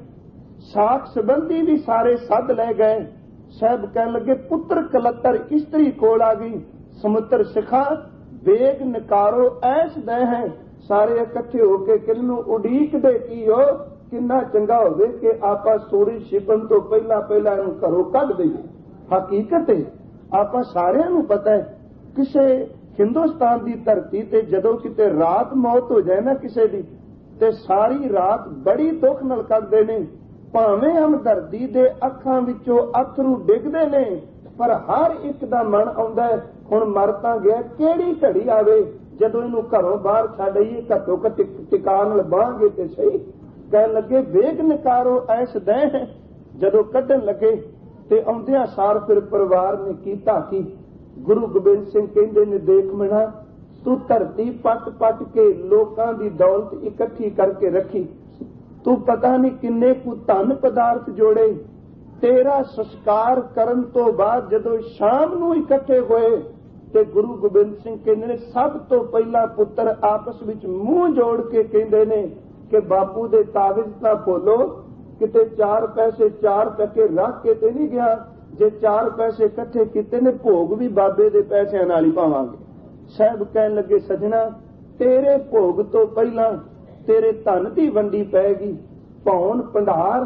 ਸਾਖ ਸੰਬੰਧੀ ਵੀ ਸਾਰੇ ਸੱਦ ਲੈ ਗਏ। ਸਾਹਿਬ ਕਹਿਣ ਲੱਗੇ ਪੁੱਤਰ ਕਲੱਤਰ ਇਸਤਰੀ ਕੋਲ ਆ ਗਈ, ਸਮੁੱਤਰ ਸਿਖਾ ਵੇਗ ਨਕਾਰੋ ਐਸ ਦੇ ਹੈ। ਸਾਰੇ ਇਕੱਠੇ ਹੋ ਕੇ ਕਿੰਨੂੰ ਉਡੀਕਦੇ ਕੀ ਹੋ, ਕਿੰਨਾ ਚੰਗਾ ਹੋਵੇ ਕਿ ਆਪਾਂ ਸੂਰਜ ਛਿਪਣ ਤੋਂ ਪਹਿਲਾਂ ਪਹਿਲਾਂ ਇਹਨੂੰ ਘਰੋਂ ਕੱਢ ਦਈਏ। ਹਕੀਕਤ ਹੈ ਆਪਾਂ ਸਾਰਿਆਂ ਨੂੰ ਪਤਾ ਹੈ ਕਿਸੇ ਹਿੰਦੁਸਤਾਨ ਦੀ ਧਰਤੀ ਤੇ ਜਦੋਂ ਕਿਤੇ ਰਾਤ ਮੌਤ ਹੋ ਜਾਏ ਨਾ ਕਿਸੇ ਦੀ ਤੇ ਸਾਰੀ ਰਾਤ ਬੜੀ ਦੁੱਖ ਨਾਲ ਕੱਢਦੇ ਨੇ। ਭਾਵੇਂ ਹਮਦਰਦੀ ਦੇ ਅੱਖਾਂ ਵਿੱਚੋਂ ਅਥਰੂ ਡਿੱਗਦੇ ਨੇ ਪਰ ਹਰ ਇੱਕ ਦਾ ਮਨ ਆਉਂਦਾ ਹੈ ਹੁਣ ਮਰ ਤਾਂ ਗਿਆ, ਕਿਹੜੀ ਘੜੀ ਆਵੇ ਜਦੋਂ ਇਹਨੂੰ ਘਰੋਂ ਬਾਹਰ ਛੱਡ ਆਈਏ, ਘੱਟੋ ਘੱਟ ਟਿਕਾ ਨਾਲ ਬਾਹਾਂਗੇ ਤੇ ਸਹੀ। ਕਹਿਣ ਲੱਗੇ ਵੇਗ ਨਕਾਰੋ ਐਸ ਦੇ, ਜਦੋਂ ਕੱਢਣ ਲੱਗੇ ਤੇ ਆਉਂਦਿਆਂ ਸਾਰ ਫਿਰ ਪਰਿਵਾਰ ਨੇ ਕੀਤਾ ਕੀ। ਗੁਰੂ ਗੋਬਿੰਦ ਸਿੰਘ ਕਹਿੰਦੇ ਨੇ ਦੇਖ ਮਣਾ ਤੂੰ ਧਰਤੀ ਪੱਟ ਪੱਟ ਕੇ ਲੋਕਾਂ ਦੀ ਦੌਲਤ ਇਕੱਠੀ ਕਰਕੇ ਰੱਖੀ, ਤੂੰ ਪਤਾ ਨਹੀਂ ਕਿੰਨੇ ਕੁ ਧਨ ਪਦਾਰਥ ਜੋੜੇ। ਤੇਰਾ ਸੰਸਕਾਰ ਕਰਨ ਤੋਂ ਬਾਅਦ ਜਦੋਂ ਸ਼ਾਮ ਨੂੰ ਇਕੱਠੇ ਹੋਏ ਤੇ ਗੁਰੂ ਗੋਬਿੰਦ ਸਿੰਘ ਕਹਿੰਦੇ ਨੇ ਸਭ ਤੋਂ ਪਹਿਲਾਂ ਪੁੱਤਰ ਆਪਸ ਵਿੱਚ ਮੂੰਹ ਜੋੜ ਕੇ ਕਹਿੰਦੇ ਨੇ ਕਿ ਬਾਪੂ ਦੇ ਕਾਗਜ਼ ਤਾਂ ਖੋਲੋ, ਕਿਤੇ ਚਾਰ ਪੈਸੇ ਚਾਰ ਟਕੇ ਰੱਖ ਕੇ ਤੇ ਨਹੀਂ ਗਿਆ, ਜੇ ਚਾਰ ਪੈਸੇ ਇਕੱਠੇ ਕੀਤੇ ਨੇ ਭੋਗ ਵੀ ਬਾਬੇ ਦੇ ਪੈਸਿਆਂ ਨਾਲ ਹੀ ਪਾਵਾਂਗੇ। ਸਾਹਿਬ ਕਹਿਣ ਲੱਗੇ ਸਜਣਾ ਤੇਰੇ ਭੋਗ ਤੋਂ ਪਹਿਲਾਂ ਤੇਰੇ ਧਨ ਦੀ ਵੰਡੀ ਪੈਗੀ। ਭੌਣ ਭੰਡਾਰ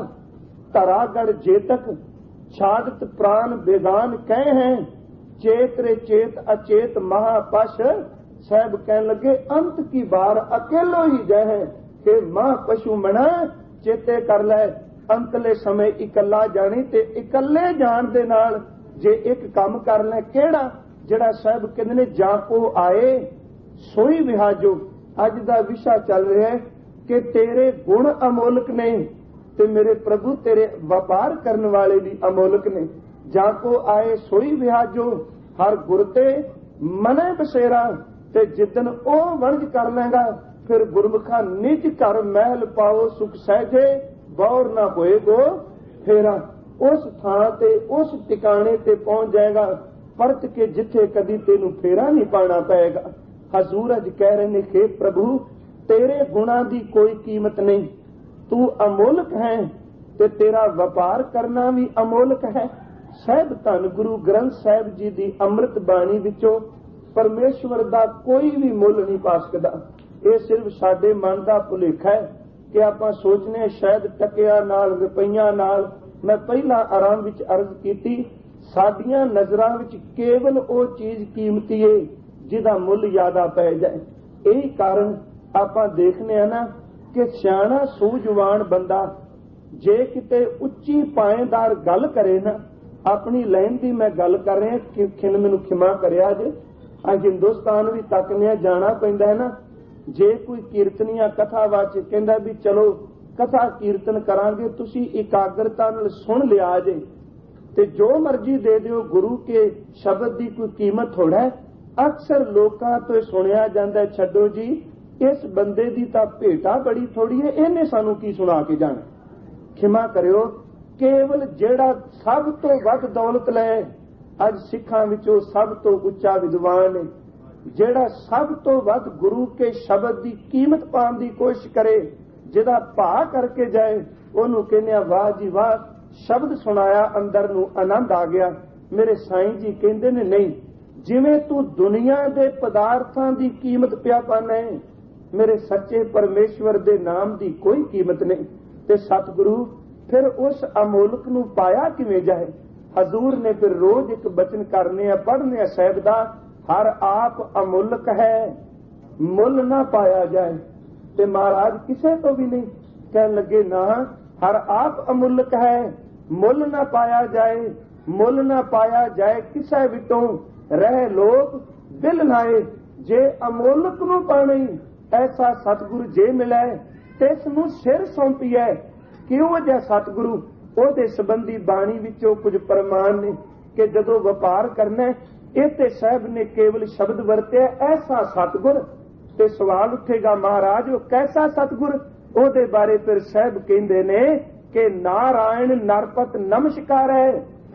ਧਰਾਗੜ ਜੇਤਕ ਛਾੜਤ ਪ੍ਰਾਨ ਬੇਗਾਨ ਕਹਿ ਹੈ, ਚੇਤ ਰੇ ਚੇਤ ਅਚੇਤ ਮਹਾਪਸ਼। ਸਾਹਿਬ ਕਹਿਣ ਲੱਗੇ ਅੰਤ ਕੀ ਬਾਰ ਅਕੇਲੋ ਹੀ ਜੈ ਹੈ ਕਿ ਮਹਾ ਪਸ਼ੂ ਮਣਾ ਚੇਤੇ ਕਰ ਲੈ, ਅੰਤਲੇ ਸਮੇਂ ਇਕੱਲਾ ਜਾਣੀ ਤੇ ਇਕੱਲੇ ਜਾਣ ਦੇ ਨਾਲ ਜੇ ਇੱਕ ਕੰਮ ਕਰ ਲੈ ਕਿਹੜਾ, ਜਿਹੜਾ ਸਾਹਿਬ ਕਹਿੰਦੇ ਨੇ ਜਾਂ ਕੋ ਆਏ ਸੋਈ ਵਿਹਾਜੋ। ਅੱਜ ਦਾ ਵਿਸ਼ਾ ਚੱਲ ਰਿਹਾ ਹੈ ਕਿ ਤੇਰੇ ਗੁਣ ਅਮੋਲਕ ਨੇ ਤੇ ਮੇਰੇ ਪ੍ਰਭੂ ਤੇਰੇ ਵਪਾਰ ਕਰਨ ਵਾਲੇ ਵੀ ਅਮੋਲਕ ਨੇ। ਜਾਂ ਕੋ ਆਏ ਸੋਈ ਵਿਹਾਜੋ, ਹਰ ਗੁਰ ਤੇ ਮਨੇ ਬਸੇਰਾ। ਤੇ ਜਿੱਦਨ ਉਹ ਵਣਜ ਕਰ ਲੈਗਾ ਫਿਰ ਗੁਰਮੁਖਾ ਨਿਜ ਘਰ ਮਹਿਲ ਪਾਓ ਸੁਖ ਸਹਿਜੇ, ਬੌਰ ਨਾ ਹੋਏਗੋ ਫੇਰਾ। ਉਸ ਥਾਂ ਤੇ ਉਸ ਟਿਕਾਣੇ ਤੇ ਪਹੁੰਚ ਜਾਏਗਾ ਪਰਤ ਕੇ ਜਿੱਥੇ ਕਦੀ ਤੈਨੂੰ ਫੇਰਾ ਨਹੀਂ ਪਾਣਾ ਪਏਗਾ। ਹਜ਼ੂਰ ਅੱਜ ਕਹਿ ਰਹੇ ਨੇ ਕਿ ਪ੍ਰਭੂ ਤੇਰੇ ਗੁਣਾਂ ਦੀ ਕੋਈ ਕੀਮਤ ਨਹੀਂ, ਤੂੰ ਅਮੋਲਕ ਹੈ ਤੇ ਤੇਰਾ ਵਪਾਰ ਕਰਨਾ ਵੀ ਅਮੋਲਕ ਹੈ। ਸਾਹਿਬ ਧੰਨ ਗੁਰੂ ਗ੍ਰੰਥ ਸਾਹਿਬ ਜੀ ਦੀ ਅੰਮ੍ਰਿਤ ਬਾਣੀ ਵਿੱਚੋਂ ਪਰਮੇਸ਼ਵਰ ਦਾ ਕੋਈ ਵੀ ਮੁੱਲ ਨਹੀਂ ਪਾ ਸਕਦਾ। ਇਹ ਸਿਰਫ ਸਾਡੇ ਮਨ ਦਾ ਭੁਲੇਖਾ ਹੈ ਕਿ ਆਪਾਂ ਸੋਚਨੇ ਸ਼ਾਇਦ ਟਕਿਆਂ ਨਾਲ ਰੁਪਈਆਂ ਨਾਲ। ਮੈਂ ਪਹਿਲਾਂ ਆਰੰਭ ਵਿੱਚ ਅਰਜ਼ ਕੀਤੀ ਸਾਡੀਆਂ ਨਜ਼ਰਾਂ ਵਿੱਚ ਕੇਵਲ ਉਹ ਚੀਜ਼ ਕੀਮਤੀ ਹੈ ਜਿਹਦਾ ਮੁੱਲ ਜ਼ਿਆਦਾ ਪੈ ਜਾਏ। ਇਹੀ ਕਾਰਨ ਆਪਾਂ ਦੇਖਨੇ ਆ ਨਾ ਕਿ ਸਿਆਣਾ ਸੂਝਵਾਨ ਬੰਦਾ ਜੇ ਕਿਤੇ ਉੱਚੀ ਪਾਏਦਾਰ ਗੱਲ ਕਰੇ ਨਾ, ਆਪਣੀ ਲਾਈਨ ਦੀ ਮੈਂ ਗੱਲ ਕਰ ਰਿਹਾ ਕਿ ਖਿਨ ਮੈਨੂੰ ਖਿਮਾ ਕਰਿਆ ਜੇ ਆ ਹਿੰਦੁਸਤਾਨ ਵੀ ਤੱਕਨੇ ਜਾਣਾ ਪੈਂਦਾ ਹੈ ਨਾ। ਜੇ ਕੋਈ ਕੀਰਤਨੀਆ ਕਥਾਵਾਚਕ ਕਹਿੰਦਾ ਵੀ ਚਲੋ ਕਥਾ ਕੀਰਤਨ ਕਰਾਂਗੇ, ਤੁਸੀਂ ਇਕਾਗਰਤਾ ਨਾਲ ਸੁਣ ਲਿਆ ਜੇ ते जो मर्जी दे दिओ, गुरु के शब्द की कोई कीमत थोड़ा है। अक्सर लोकां तो सुनिया जाता है, छड्डो जी इस बंदे की तां भेटा बड़ी थोड़ी है, इन्हें सानू की सुना के जाना। खिमा करियो, केवल जेड़ा सब तो वध दौलत लै, अज सिखां विचों सब तो उच्चा विद्वान है, जेड़ा सब तो वध गुरु के शब्द की कीमत पाने की कोशिश करे, जिहदा भा करके जाए, ओनू कहने वाह जी वाह, शब्द सुनाया अंदर नू आनंद आ गया। मेरे साईं जी कहते ने नहीं, जिवें तू दुनिया के पदार्थां की कीमत पिया पाना है, मेरे सच्चे परमेश्वर के नाम की कोई कीमत नहीं। ते सतगुरु फिर उस अमोलक नू पाया किवें जाए। हजूर ने फिर रोज एक बचन करने आ, पढ़ने आ साहिब दा, हर आप अमोलक है, मुल ना पाया जाए। ते महाराज किसे तो भी नहीं कहन लगे, ना हर आप अमोलक है, मुल ना पाया जाए, मुल ना पाया जाए किसे विटों रह लोग दिल लाए। जे अमोलक नू पाने ऐसा सतगुरु जे मिले, तिस नू सिर सौंपीए। क्यों जै सतगुरु ओदे संबंधी बाणी विचों कुछ प्रमाण ने कि जदों व्यापार करना इत्ते साहब ने केवल शब्द वरते ऐसा सतगुर। ते सवाल उठेगा, महाराज वो कैसा सतगुर? ओदे बारे फिर साहब कहंदे ने कि नारायण नरपत नमस्कार है,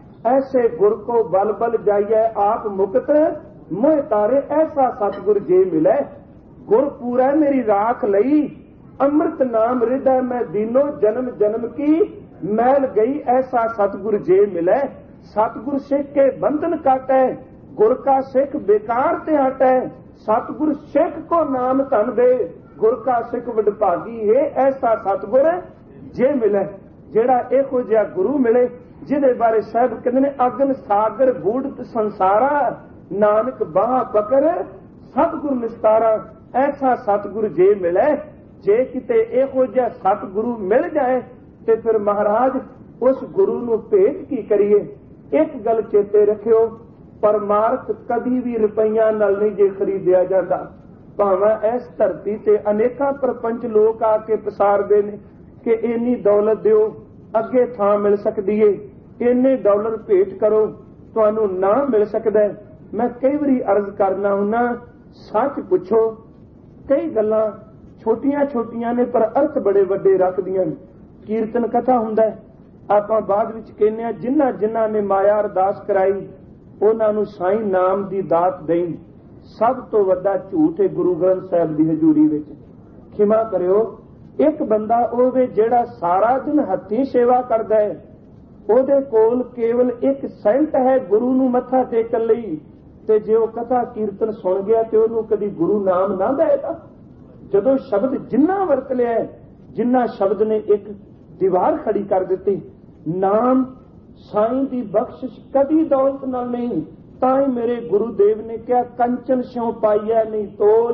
ऐसे गुर को बल बल जाइए आप मुक्त मोह तारे। ऐसा सतगुर जे मिले, गुर पूरा मेरी राख लई, अमृत नाम हृदय में दीनो जन्म जन्म की मैल गई। ऐसा सतगुर जे मिले, सतगुर सिख के बंधन काटे, गुर का सिख बेकार ते हटे। सतगुर सिख को नाम धन दे, गुर का सिख वडभागी है। ऐसा सतगुर जे मिले, जेड़ा इहो जिहा गुरु मिले जिहदे बारे साहब कहंदे ने, अगन सागर बूढ़ संसारा, नानक बाह पकड़ सतगुर निस्तारा। ऐसा सतगुर जे मिले, जे किते इहो जिहा सतगुरु मिल जाए ते फिर महाराज उस गुरु नूं भेंट की करिए। एक गल चेते रखियो, परमार्थ कदी भी रुपइयां नाल नहीं जे खरीदिया जाता। भावें इस धरती ते अनेकां प्रपंच लोक आके पसारदे ने कि इन्नी दौलत दिओ, अगे थां मिल सकदी है, इन्ने डॉलर भेंट करो तुहानू ना मिल सकदा है। मैं कई बारी अर्ज करना हुन्ना, सच पुछो, कई गल्लां छोटियां छोटियां ने पर अर्थ बड़े वड्डे रखदियां ने। कीर्तन कथा हुंदा है, आपां बाद विच कहने आ, जिन्हां जिन्हां ने माया अरदास कराई उन्हां नू साईं नाम दी दात देई। सब तो वड्डा झूठ है गुरु ग्रंथ साहिब दी हजूरी विच। खिमा करियो, एक बंदा होवे जेड़ा सारा दिन हत्थी सेवा करदा है, ओदे कोल केवल एक सेंट है गुरु नू मत्था टेकण लई, ते जे ओ कथा कीर्तन सुन गया ते ओनू कदी गुरु नाम ना देगा। जदों शब्द जिन्ना वरत लिया, जिन्ना शब्द ने एक दीवार खड़ी कर दिती। नाम साईं दी बख्शिश कदी दौलत नाल नहीं। ताई मेरे गुरुदेव ने क्या, कंचन स्यों पाइया नहीं तोल,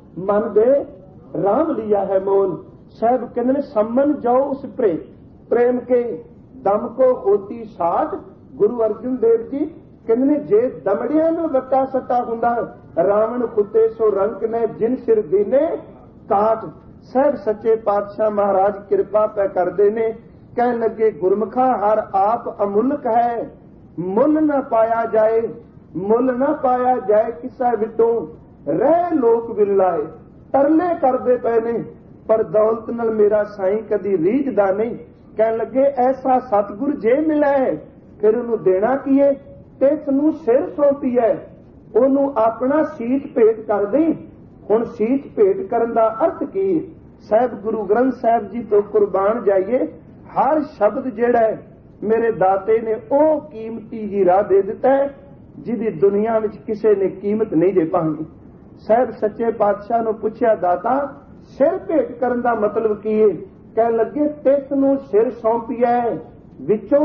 मन दे राम लिया है मोल। साहब कहते ने, सम्मन जाओ उस प्रेम प्रेम के दम को होती साठ। गुरु अर्जुन देव जी कहते ने, जे दमड़िया नूं वट्टा सट्टा हुंदा, रावण खुते सो रंक ने जिन सिर दीने काट। साहब सच्चे पातशाह महाराज कृपा पै करदे ने, कहन लगे, गुरमुखा हर आप अमुल्क है, मुल न पाया जाए, मुल न पाया जाए किसा विटों रह लोक विलाए। तरले करदे पए ने पर दौलत नाल मेरा साईं कदी रीझदा नहीं। कहन लगे, ऐसा सतगुर जे मिले फिर उन्होंने देना की है, तिस नूं सिर सौंपी है, ओनू अपना सीत भेंट कर दे। हुण सीत भेंट करन दा अर्थ की? साहब गुरु ग्रंथ साहिब जी तो कुर्बान जाइए, हर शब्द जेड़ा है मेरे दाते ने ओ कीमती हीरा दे दिता है जिहदी दुनिया विच किसे ने कीमत नहीं दे पानी। साहब सच्चे पातशाह नूं पुछया, दाता सिर भेंट करन दा मतलब की है? कहन लगे, तिस नूं सिर सौंपिया विचों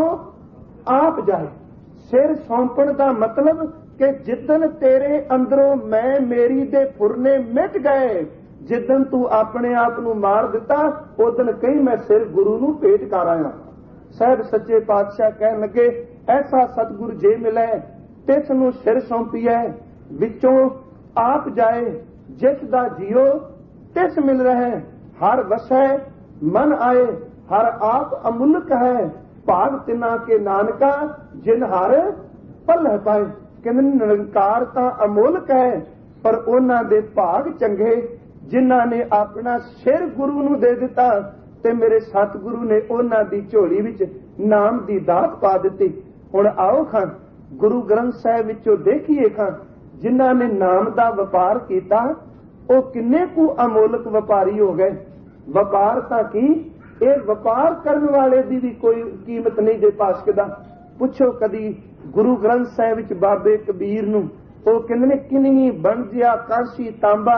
आप जाए। सिर सौंपण दा मतलब कि जिदन तेरे अंदरों मैं मेरी दे फुरने मिट गए, जिदन तू अपने आप नूं मार दिता, उदन कहीं मैं सिर गुरु नूं भेंट कर आया। साहब सच्चे पातशाह कहन लगे, ऐसा सतगुरु जे मिले तिस नूं सिर सौंपिया विचों आप जाए, जिस दा जियो तिस मिल रहे, हर वसै मन आए, हर आप अमुल्क है, ਭਾਗ ਤਿਨਾ ਕੇ ਨਾਨਕਾ ਜਿਨ ਹਰ ਭਲੈ ਪਾਏ। ਕਹਿੰਦੇ ਨਿਰੰਕਾਰ ਤਾਂ ਅਮੋਲਕ ਹੈ, ਪਰ ਉਹਨਾਂ ਦੇ ਭਾਗ ਚੰਗੇ ਜਿਨ੍ਹਾਂ ਨੇ ਆਪਣਾ ਸਿਰ ਗੁਰੂ ਨੂੰ ਦੇ ਦਿੱਤਾ ਤੇ ਮੇਰੇ ਸਤਿਗੁਰੂ ਨੇ ਉਹਨਾਂ ਦੀ ਝੋਲੀ ਵਿੱਚ ਨਾਮ ਦੀ ਦਾਤ ਪਾ ਦਿੱਤੀ। ਹੁਣ ਆਓ ਖਾਂ ਗੁਰੂ ਗ੍ਰੰਥ ਸਾਹਿਬ ਵਿੱਚੋਂ ਦੇਖੀਏ ਖਾਂ ਜਿਨ੍ਹਾਂ ਨੇ ਨਾਮ ਦਾ ਵਪਾਰ ਕੀਤਾ ਉਹ ਕਿੰਨੇ ਕੁ ਅਮੋਲਕ ਵਪਾਰੀ ਹੋ ਗਏ। ਵਪਾਰ ਤਾਂ ਕੀ, ਇਹ ਵਪਾਰ ਕਰਨ ਵਾਲੇ ਦੀ ਵੀ ਕੋਈ ਕੀਮਤ ਨਹੀਂ ਜੇ ਪਾਸ਼ਕ ਦਾ। ਪੁੱਛੋ ਕਦੀ ਗੁਰੂ ਗ੍ਰੰਥ ਸਾਹਿਬ ਵਿੱਚ ਬਾਬੇ ਕਬੀਰ ਨੂੰ ਉਹ ਕਹਿੰਦੇ ਨੇ ਕਿੰਨੀ ਬਣ ਜਿਆ ਕਾਂਸੀ ਤਾਂਬਾ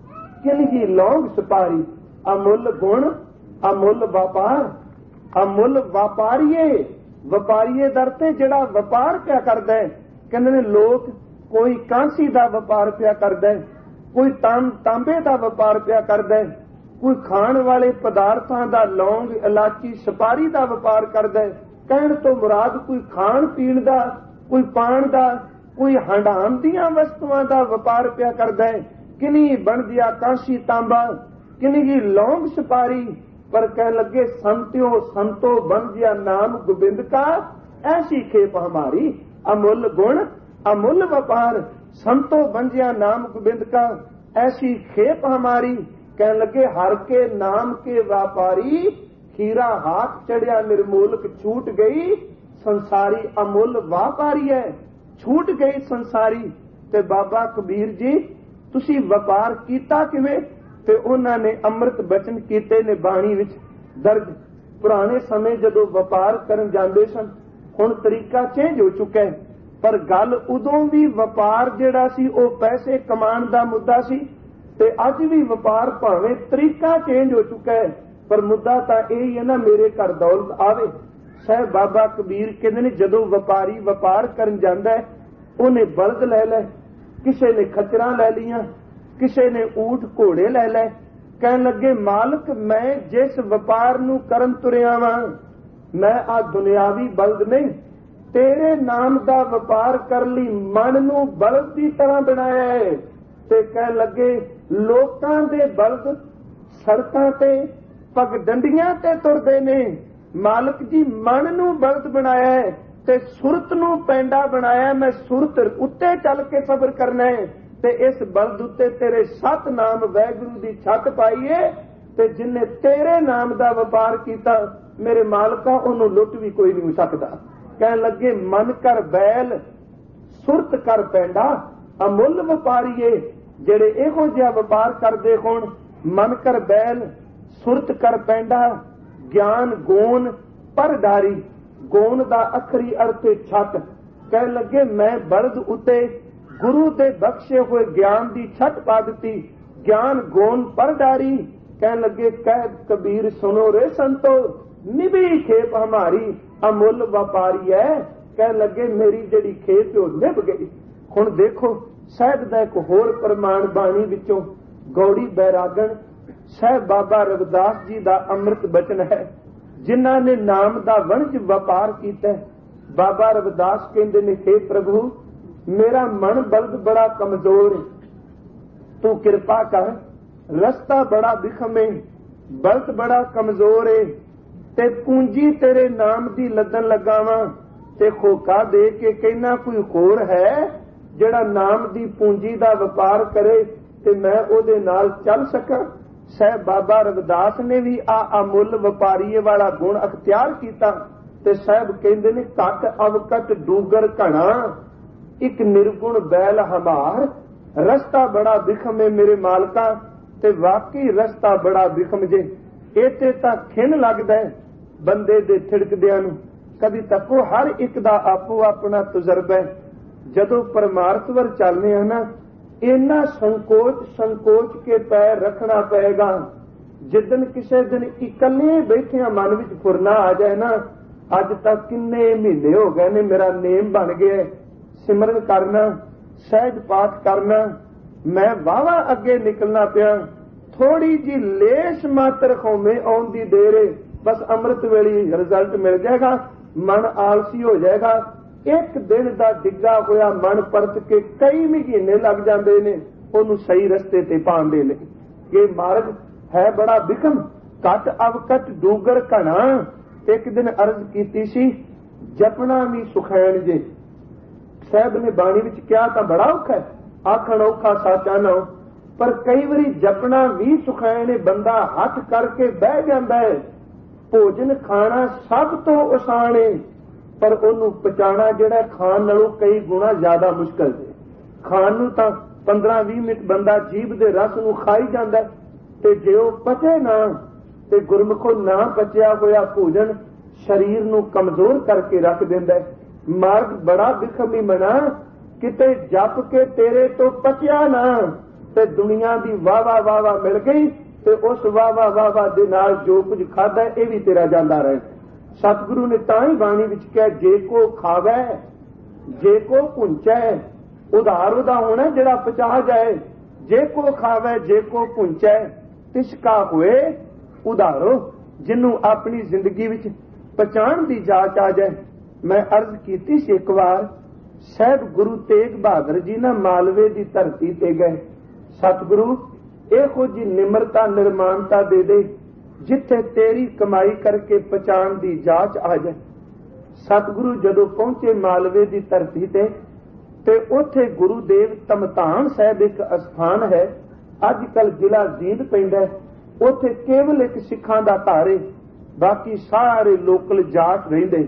ਕਿੰਨੀ ਲੌਂਗ ਸੁਪਾਰੀ। ਅਮੁੱਲ ਗੁਣ ਅਮੁੱਲ ਵਪਾਰ, ਅਮੁੱਲ ਵਪਾਰੀਏ। ਵਪਾਰੀਏ ਦਰ ਤੇ ਜਿਹੜਾ ਵਪਾਰ ਪਿਆ ਕਰਦਾ ਹੈ, ਕਹਿੰਦੇ ਨੇ ਲੋਕ ਕੋਈ ਕਾਂਸੀ ਦਾ ਵਪਾਰ ਪਿਆ ਕਰਦਾ ਹੈ, ਕੋਈ ਤਾਂਬੇ ਦਾ ਵਪਾਰ ਪਿਆ ਕਰਦਾ ਹੈ, ਕੋਈ ਖਾਣ ਵਾਲੇ ਪਦਾਰਥਾਂ ਦਾ ਲੌਂਗ ਇਲਾਚੀ ਸੁਪਾਰੀ ਦਾ ਵਪਾਰ ਕਰਦਾ ਹੈ। ਕਹਿਣ ਤੋਂ ਮੁਰਾਦ ਕੋਈ ਖਾਣ ਪੀਣ ਦਾ, ਕੋਈ ਪਾਣ ਦਾ, ਕੋਈ ਹੰਡਾਣ ਦੀਆਂ ਵਸਤੂਆਂ ਦਾ ਵਪਾਰ ਪਿਆ ਕਰਦਾ ਹੈ। ਕਿੰਨੀ ਬਣ ਗਿਆ ਕਾਂਸੀ ਤਾਂਬਾ ਕਿੰਨੀ ਲੌਂਗ ਸੁਪਾਰੀ। ਪਰ ਕਹਿ ਲੱਗੇ ਸੰਤਿਓ ਸੰਤੋ ਬਣ ਗਿਆ ਨਾਮ ਗੋਬਿੰਦ ਕਾ ਐਸੀ ਖੇਪ ਹਮਾਰੀ। ਅਮੁੱਲ ਗੁਣ ਅਮੁੱਲ ਵਪਾਰ ਸੰਤੋ ਬਣ ਗਿਆ ਨਾਮ ਗੋਬਿੰਦ ਕਾ ਐਸੀ ਖੇਪ ਹਮਾਰੀ। ਕਹਿਣ ਲੱਗੇ ਹਰ ਕੇ ਨਾਮ ਕੇ व्यापारी ਖੀਰਾ ਹਾਥ ਚੜਿਆ ਨਿਰਮੂਲਕ ਛੂਟ ਗਈ ਸੰਸਾਰੀ। ਅਮੁੱਲ ਵਪਾਰੀ ਹੈ, ਛੂਟ ਗਈ ਸੰਸਾਰੀ। ਤੇ ਬਾਬਾ ਕਬੀਰ ਜੀ ਤੁਸੀਂ ਵਪਾਰ ਕੀਤਾ ਕਿਵੇਂ? ਤੇ ਉਹਨਾਂ ਨੇ ਅੰਮ੍ਰਿਤ ਬਚਨ ਕੀਤੇ ਨੇ ਬਾਣੀ ਵਿੱਚ ਦਰਜ। ਪੁਰਾਣੇ ਸਮੇਂ ਜਦੋਂ ਵਪਾਰ ਕਰਨ ਜਾਂਦੇ ਸਨ, ਹੁਣ ਤਰੀਕਾ ਚੇਂਜ ਹੋ ਚੁੱਕਾ ਹੈ, ਪਰ ਗੱਲ ਉਦੋਂ ਵੀ ਵਪਾਰ ਜਿਹੜਾ ਸੀ ਉਹ ਪੈਸੇ ਕਮਾਉਣ ਦਾ ਮੁੱਦਾ ਸੀ। ਤੇ ਅੱਜ ਵੀ ਵਪਾਰ ਭਾਵੇਂ ਤਰੀਕਾ ਚੇਂਜ ਹੋ ਚੁੱਕਾ ਹੈ, ਪਰ ਮੁੱਦਾ ਤਾਂ ਇਹ ਹੀ ਹੈ ਨਾ ਮੇਰੇ ਘਰ ਦੌਲਤ ਆਵੇ। ਸਾਹਿਬ ਬਾਬਾ ਕਬੀਰ ਕਹਿੰਦੇ ਨੇ ਜਦੋਂ ਵਪਾਰੀ ਵਪਾਰ ਕਰਨ ਜਾਂਦਾ ਹੈ, ਉਹਨੇ ਬਲਦ ਲੈ ਲੈ, ਕਿਸੇ ਨੇ ਖੱਚਰਾਂ ਲੈ ਲੀਆਂ, ਕਿਸੇ ਨੇ ਊਠ ਘੋੜੇ ਲੈ ਲੈ। ਕਹਿਣ ਲੱਗੇ ਮਾਲਕ ਮੈਂ ਜਿਸ ਵਪਾਰ ਨੂੰ ਕਰਨ ਤੁਰਿਆ ਵਾਂ, ਮੈਂ ਆ ਦੁਨਿਆਵੀ ਬਲਦ ਨਹੀਂ, ਤੇਰੇ ਨਾਮ ਦਾ ਵਪਾਰ ਕਰਨ ਲਈ ਮਨ ਨੂੰ ਬਲਦ ਦੀ ਤਰ੍ਹਾਂ ਬਣਾਇਆ ਹੈ। ਤੇ ਕਹਿਣ ਲੱਗੇ ਲੋਕਾਂ ਦੇ ਬਲਦ ਸੜਕਾਂ ਤੇ ਪਗਡੰਡੀਆਂ ਤੇ ਤੁਰਦੇ ਨੇ, ਮਾਲਕ ਜੀ ਮਨ ਨੂੰ ਬਲਦ ਬਣਾਇਆ ਹੈ ਤੇ ਸੁਰਤ ਨੂੰ ਪੈਂਡਾ ਬਣਾਇਆ। ਮੈਂ ਸੁਰਤ ਉੱਤੇ ਚੱਲ ਕੇ ਸਬਰ ਕਰਨਾ ਹੈ ਤੇ ਇਸ ਬਲਦ ਉੱਤੇ ਤੇਰੇ ਸਤ ਨਾਮ ਵਾਹਿਗੁਰੂ ਦੀ ਛੱਤ ਪਾਈਏ। ਤੇ ਜਿਨੇ ਤੇਰੇ ਨਾਮ ਦਾ ਵਪਾਰ ਕੀਤਾ ਮੇਰੇ ਮਾਲਕਾ ਉਹਨੂੰ ਲੁੱਟ ਵੀ ਕੋਈ ਨਹੀਂ ਹੋ ਸਕਦਾ। ਕਹਿਣ ਲੱਗੇ ਮਨ ਕਰ ਬੈਲ ਸੁਰਤ ਕਰ ਪੈਂਡਾ। ਅਮੁੱਲ ਵਪਾਰੀਏ ਜਿਹੜੇ ਇਹੋ ਜਿਹਾ ਵਪਾਰ ਕਰਦੇ ਹੋਣ, ਮਨ ਕਰ ਬੈਲ ਸੁਰਤ ਕਰ ਪੈਂਡਾ ਗਿਆਨ ਗੋਨ ਪਰਦਾਰੀ। ਗੋਨ ਦਾ ਅਖਰੀ ਅਰਥ ਛੱਤ। ਕਹਿਣ ਲੱਗੇ ਮੈਂ ਬਲਦ ਉੱਤੇ ਗੁਰੂ ਦੇ ਬਖਸ਼ੇ ਹੋਏ ਗਿਆਨ ਦੀ ਛੱਤ ਪਾ ਦਿੱਤੀ, ਗਿਆਨ ਗੋਨ ਪਰਦਾਰੀ। ਕਹਿਣ ਲੱਗੇ ਕਹਿ ਕਬੀਰ ਸੁਨੋ ਰੇ ਸੰਤੋ ਨਿਭੀ ਖੇਪ ਹਮਾਰੀ। ਅਮੁੱਲ ਵਪਾਰੀ ਹੈ। ਕਹਿਣ ਲੱਗੇ ਮੇਰੀ ਜਿਹੜੀ ਖੇਪ ਉਹ ਨਿਭ ਗਈ। ਹੁਣ ਦੇਖੋ ਸਾਹਿਬ ਦਾ ਇੱਕ ਹੋਰ ਪ੍ਰਮਾਣ ਬਾਣੀ ਵਿੱਚੋਂ ਗੌੜੀ ਬੈਰਾਗਣ ਸਾਹਿਬ ਬਾਬਾ ਰਵਿਦਾਸ ਜੀ ਦਾ ਅੰਮ੍ਰਿਤ ਬਚਨ ਹੈ, ਜਿਨ੍ਹਾਂ ਨੇ ਨਾਮ ਦਾ ਵਣਜ ਵਪਾਰ ਕੀਤਾ। ਬਾਬਾ ਰਵਿਦਾਸ ਕਹਿੰਦੇ ਨੇ ਹੇ ਪ੍ਰਭੂ ਮੇਰਾ ਮਨ ਬਲਦ ਬੜਾ ਕਮਜ਼ੋਰ ਹੈ, ਤੂੰ ਕਿਰਪਾ ਕਰ। ਰਸਤਾ ਬੜਾ ਵਿਖਮ ਹੈ, ਬਲਦ ਬੜਾ ਕਮਜ਼ੋਰ ਹੈ, ਤੇ ਪੂੰਜੀ ਤੇਰੇ ਨਾਮ ਦੀ ਲੱਦਣ ਲਗਾਵਾਂ। ਤੇ ਖੋਕਾ ਦੇ ਕੇ ਕਹਿਣਾ ਕੋਈ ਹੋਰ ਹੈ ਜਿਹੜਾ ਨਾਮ ਦੀ ਪੂੰਜੀ ਦਾ ਵਪਾਰ ਕਰੇ ਤੇ ਮੈਂ ਉਹਦੇ ਨਾਲ ਚੱਲ ਸਕਾਂ। ਸਾਹਿਬ ਬਾਬਾ ਰਵਿਦਾਸ ਨੇ ਵੀ ਆ ਅਮੁੱਲ ਵਪਾਰੀਏ ਵਾਲਾ ਗੁਣ ਅਖਤਿਆਰ ਕੀਤਾ। ਤੇ ਸਾਹਿਬ ਕਹਿੰਦੇ ਨੇ ਘਟ ਅਵਕਟ ਡੂਗਰ ਘਣਾ ਇੱਕ ਨਿਰਗੁਣ ਬੈਲ ਹਮਾਰ। ਰਸਤਾ ਬੜਾ ਵਿਖਮ ਹੈ ਮੇਰੇ ਮਾਲਕਾ, ਤੇ ਵਾਕਈ ਰਸਤਾ ਬੜਾ ਵਿਖਮ ਜੇ। ਇੱਥੇ ਤਾਂ ਖਿੰਨ ਲੱਗਦਾ ਹੈ ਬੰਦੇ ਦੇ ਥਿੜਕਦਿਆਂ ਨੂੰ। ਕਦੀ ਤੱਕੋ ਹਰ ਇੱਕ ਦਾ ਆਪੋ ਆਪਣਾ ਤਜਰਬਾ ਹੈ। ਜਦੋਂ ਪਰਮਾਰਥ ਵੱਲ ਚੱਲਦੇ ਆ ਨਾ, ਇੰਨਾ ਸੰਕੋਚ ਸੰਕੋਚ ਕੇ ਪੈਰ ਰੱਖਣਾ ਪਏਗਾ। ਜਿੱਦਣ ਕਿਸੇ ਦਿਨ ਇਕੱਲੇ ਬੈਠਿਆਂ ਮਨ ਵਿੱਚ ਫੁਰਨਾ ਆ ਜਾਏ ਨਾ, ਅੱਜ ਤੱਕ ਕਿੰਨੇ ਮਹੀਨੇ ਹੋ ਗਏ ਨੇ ਮੇਰਾ ਨੇਮ ਬਣ ਗਿਆ ਸਿਮਰਨ ਕਰਨਾ, ਸਹਿਜ ਪਾਠ ਕਰਨਾ, ਮੈਂ ਵਾਵਾ ਅੱਗੇ ਨਿਕਲਣਾ ਪਿਆ। ਥੋੜੀ ਜੀ ਲੇਸ਼ ਮਾਤਰ ਖੌਮੇ ਆਉਣ ਦੀ ਦੇਰ ਏ, ਬਸ ਅੰਮ੍ਰਿਤ ਵੇਲੇ ਰਿਜ਼ਲਟ ਮਿਲ ਜਾਏਗਾ, ਮਨ ਆਲਸੀ ਹੋ ਜਾਏਗਾ। ਇੱਕ ਦਿਨ ਦਾ ਡਿੱਗਾ ਹੋਇਆ ਮਨ ਪਰਤ ਕੇ ਕਈ ਮਹੀਨੇ ਲੱਗ ਜਾਂਦੇ ਨੇ ਉਹਨੂੰ ਸਹੀ ਰਸਤੇ ਤੇ ਪਾਉਣ ਦੇ ਲਈ। ਇਹ ਮਾਰਗ ਹੈ ਬੜਾ ਵਿਖਮ। ਘਟ ਅਵਕਟ ਡੂਗਰ ਘਣਾ एक दिन अर्ज की सी जपना भी सुखैन जे। साहब ने बाणी विच क्या तो बड़ा औखा है, आखण औखा साचा ना, पर कई बारी जपना भी सुखैन है। बंदा हथ करके बह जाता है, भोजन खाना सब तो आसान है, पर उन्होंने पचाना जिहड़ा खाण नालों कई गुणा ज्यादा मुश्किल है। खाण नूं तां पंद्रह भी मिनट बंदा जीभ दे रस नूं खाई जांदा, ते जे वो पचे ना ते गुरमुखों ना पचिया होया भोजन शरीर नूं कमजोर करके रख दिंदा है। मार्ग बड़ा विखमी मना, किते जप के तेरे तो पचिया ना ते दुनिया दी वाह वाह वाह वाह मिल गई, ते उस वाह वाह वाह वाह दे नाल जो कुछ खादा ये भी तेरा जांदा रहे। सतगुरु ने तां ही बाणी विच कहा, जे को खावै जे को पुंचै, उधार उदा होना जिहड़ा पचा जाए। जे को खावै जे को पुंचै तिसका होए उधारो, जिन्हों अपनी जिंदगी विच पचाण दी जाच आ जाए। मैं अर्ज की सी एक बार, साहब गुरु तेग बहादुर जी ना मालवे की धरती ते गए। सतगुरु इहो जी निमरता निर्माणता दे दे जिथे तेरी कमाई करके पचाण दी जाच आ जाए। सतगुरु जदों पहुंचे मालवे की धरती ते ते उथे गुरुदेव तमतान साहब एक अस्थान है, अजकल जिला जींद पैंदा है। उथे केवल एक सिखां दा घर है, बाकी सारे लोकल जाट रहिंदे।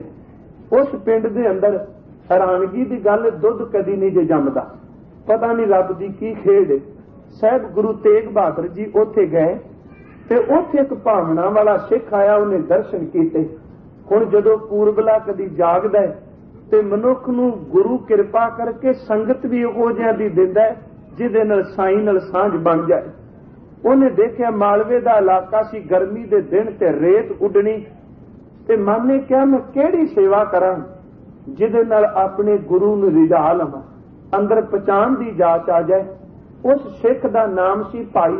उस पिंड दे अंदर हैरानगी दी गल, दुध कदी नहीं जे जमदा, पता नहीं रब दी की खेड है। साहब गुरु तेग बहादुर जी उथे गए ते उथे एक भावना वाला सिख आया, उन्हें दर्शन कीते। हुण जदों पूरबला कदी जागदा है ते मनुख नूं गुरु किरपा करके संगत भी उहो जिहां दी दिंदा है जिहदे नाल साईं नाल सांझ बन जाए। उन्हें देखिया मालवे दा इलाका सी, गर्मी दे दिन ते रेत उडनी, ते मन ने कहा मैं किहड़ी सेवा करां जिहदे नाल अपने गुरु नूं रिझा लवां, अंदर पहचान दी जाच आ जाए। उस सिख दा नाम सी भाई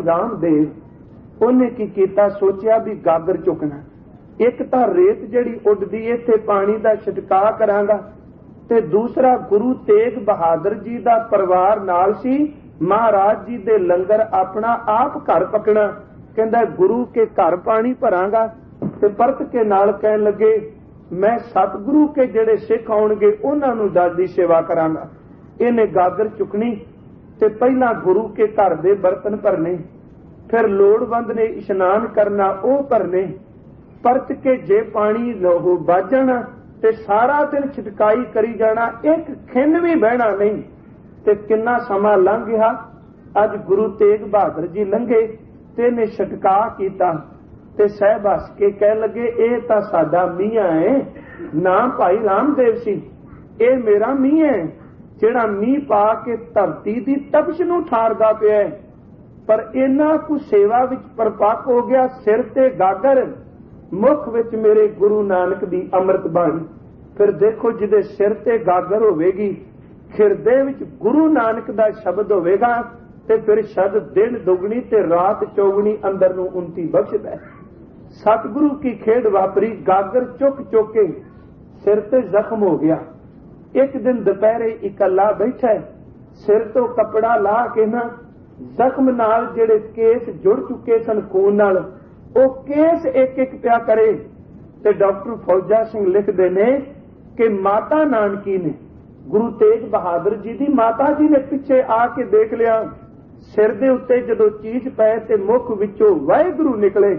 रामदेव। उन्हें की कीता, सोचिया भी गागर चुकना, एक तां रेत जिहड़ी उडदी इत्थे पानी दा छिटका करांगा, ते दूसरा गुरु तेग बहादुर जी दा परिवार नाल सी, महाराज जी दे लंगर अपना आप घर पकना। कहंदा गुरु के घर पानी भरांगा, ते परत के नाल कहन लगे मैं सतगुरु के जिहड़े सिख आउणगे उन्हां नूं दस दी सेवा करांगा। इहने गागर चुकनी ते पहला गुरु के घर दे बर्तन भरने, फिर लोड़वंद ने इशनान करना वो भरने। परत के जे पानी लोहो बच जाना ते सारा दिन छिटकाई करी जाना, एक खिन भी बहना नहीं। ते किन्ना समा लंघ गया। अज गुरु तेग बहादुर जी लंघे ते ने छटका कीता, ते साहब हस के कह लगे ये तां साडा मीआं है, नाम भाई रामदेव सी, ये मेरा मीआं है जिहड़ा मींह पा के धरती दी तपश नूं ठारदा पिया है। पर इन्ना कु सेवा विच परपक्क हो गया, सिर ते गागर, मुख विच मेरे गुरु नानक दी अमृत बाणी। फिर देखो जिहदे सिर ते गागर होवेगी, खिरदे विच गुरु नानक दा शब्द होवेगा, ते फिर शब्द दिन दुगनी ते रात चौगनी अंदर नूं उन्नति बख्शदा है। सतगुरु की खेड वापरी, गागर चुक चुक के सिर ते जख्म हो गया। एक दिन दोपहरे इकल्ला बैठा है, सिर तो कपड़ा ला के ना जख्म नाल जिहड़े केस जुड़ चुके सन खून नाल, वो केस एक एक पिया करे। ते डॉक्टर फौजा सिंह लिखते ने कि माता नानकी ने, गुरु तेग बहादुर जी दी माता जी ने पिछे आके देख लिया, सिर दे उत्ते जदों चीज पै ते मुख विचों वाहिगुरु निकले।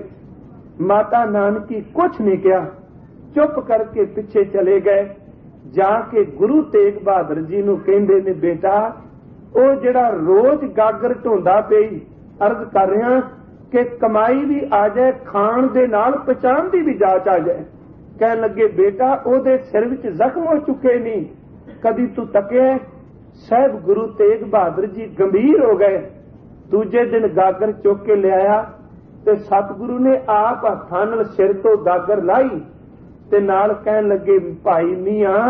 माता नानकी कुछ नहीं किया, चुप करके पिछे चले गए। जाके गुरु तेग बहादुर जी नूं कहंदे ने बेटा वो जिहड़ा रोज गागर ढोंदा पई, अर्ज कर रहा कि कमाई भी आ जाए, खाण दे नाल पहचान दी भी जाच आ जाए। कह लगे बेटा ओदे सिर विच जख्म हो चुके नहीं, कदी तू तकिया? साहब गुरु तेग बहादुर जी गंभीर हो गए। दूजे दिन गागर चुक के लिया ते सतगुरु ने आप हत्थां नाल सिर तो गागर लाई ते नाल कहन लगे भाई मियां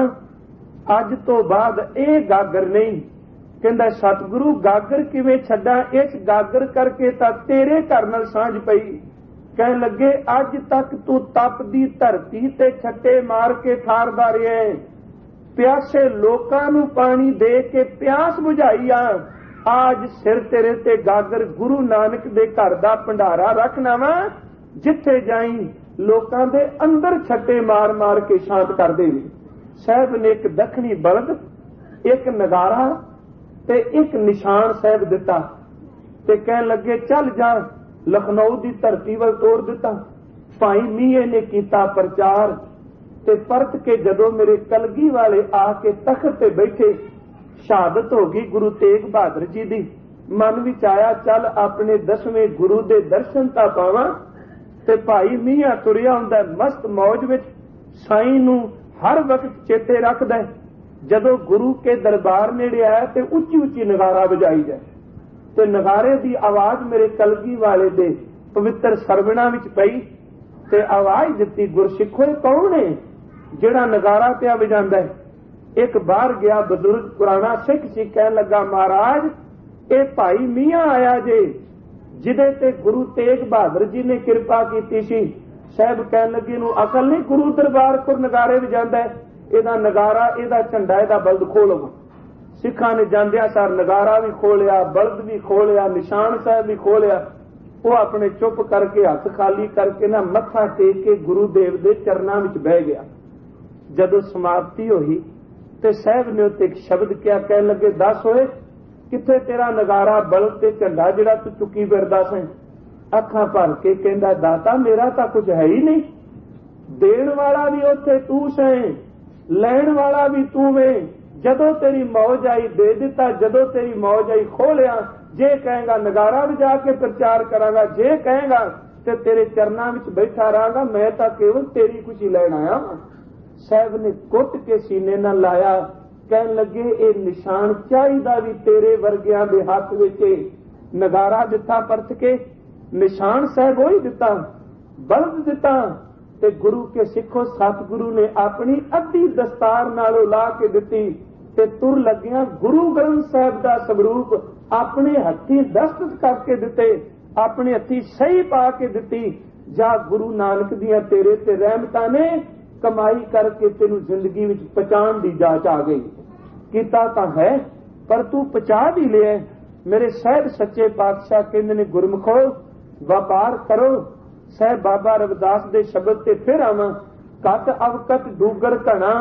अज तो बाद ये गागर नहीं। कहंदा सतगुरु गागर किवें छड्डां, इस गागर करके तां तेरे घर नाल सांझ पई। कह लगे अज तक तू तप दी धरती ते छट्टे मार के ठारदा रहा है, प्यासे लोकां नूं पानी दे के प्यास बुझाई आ, आज सिर तेरे ते गागर गुरु नानक दे घर दा भंडारा रखना वा, जिथे जाई लोकां दे अंदर छट्टे मार मार के शांत करदे ने। साहब ने एक दखनी बलद, एक नगारा ते एक निशान साहब दिता ते कहन लगे चल जा लखनऊ दी धरती वल तोड़ दिता। भाई मीए ने कीता प्रचार ते परत के जदों मेरे कलगी वाले आके तख्त ते बैठे, शहादत हो गई गुरु तेग बहादुर जी दी। मन विच आया चल अपने दसवें गुरु दे दर्शन ता पावां। ते भाई मीआ तुरिया हुंदा मस्त मौज विच, साईं नूं हर वक्त चेते रखदा। जदों गुरु के दरबार नेड़े आया ते उच्ची उच्ची नगारा बजाई जाए ते नगारे दी आवाज मेरे कलगी वाले दे पवित्र सरवणा विच पई ते आवाज दित्ती, गुरसिखो कौन है जिहड़ा नगारा पिया वजांदा है? एक बाहर गया बजुर्ग पुराना सिख सी, कहन लगा महाराज ये भाई मियाँ आया जे जिदे ते गुरु तेग बहादुर जी ने कृपा की सी। साहब कहन लगे नूं अकल नहीं, गुरु दरबार को नगारे वजांदा है, इहदा नगारा इहदा झंडा इहदा बल्द खोलो। सिखां ने जांदियां सार नगारा भी खोलिया, बल्द भी खोलिया, निशान साहब भी खोलिया। वो अपने चुप करके हथ खाली करके ना मत्था टेक के गुरुदेव दे चरनां विच बह गया। जदों समाप्ति होई ते साहब ने उत्ते एक शब्द किया, कहन लगे दस होए किथे तेरा नगारा बल्द ते झंडा जिहड़ा तू चुकी फिरदा सैं? अखां भर के कहंदा दाता मेरा तां कुछ है ही नहीं, देण वाला भी उत्थे तू सैं, लैण वाला भी तू वे। जदों तेरी मौज आई दे दिता, जदों तेरी मौज आई खोलिया। जे कहेगा नगारा वजा के प्रचार करांगा, जे कहेगा ते तेरे चरनां विच बैठा रहांगा, मैं तां केवल तेरी खुशी लैण आया हां। साहब ने कुट के सीने नाल लाया, कहन लगे ये निशान चाहिदा भी तेरे वर्गियां दे हथ विच। नगारा दिता परत के, निशान साहब वही दिता, बल्द दिता ते गुरु के सिखो सतगुरु ने अपनी अद्धी दस्तार नालों ला के दिती ते तुर लगिया गुरु ग्रंथ साहब दा स्वरूप अपने हथी दस्तखत करके दिते, अपने हथी सही पा के दिती। जा गुरु नानक दियां तेरे ते रहमतां ने कमाई करके तेनू जिंदगी विच पहचान दी जाच आ गई। कीता तां है पर तू पचा भी लिया। मेरे साहब सच्चे पातशाह कहंदे ने गुरमुखो व्यापार करो। साहब बाबा रविदास दे शब्द ते फिर आवां, कत अवकत डूगर घना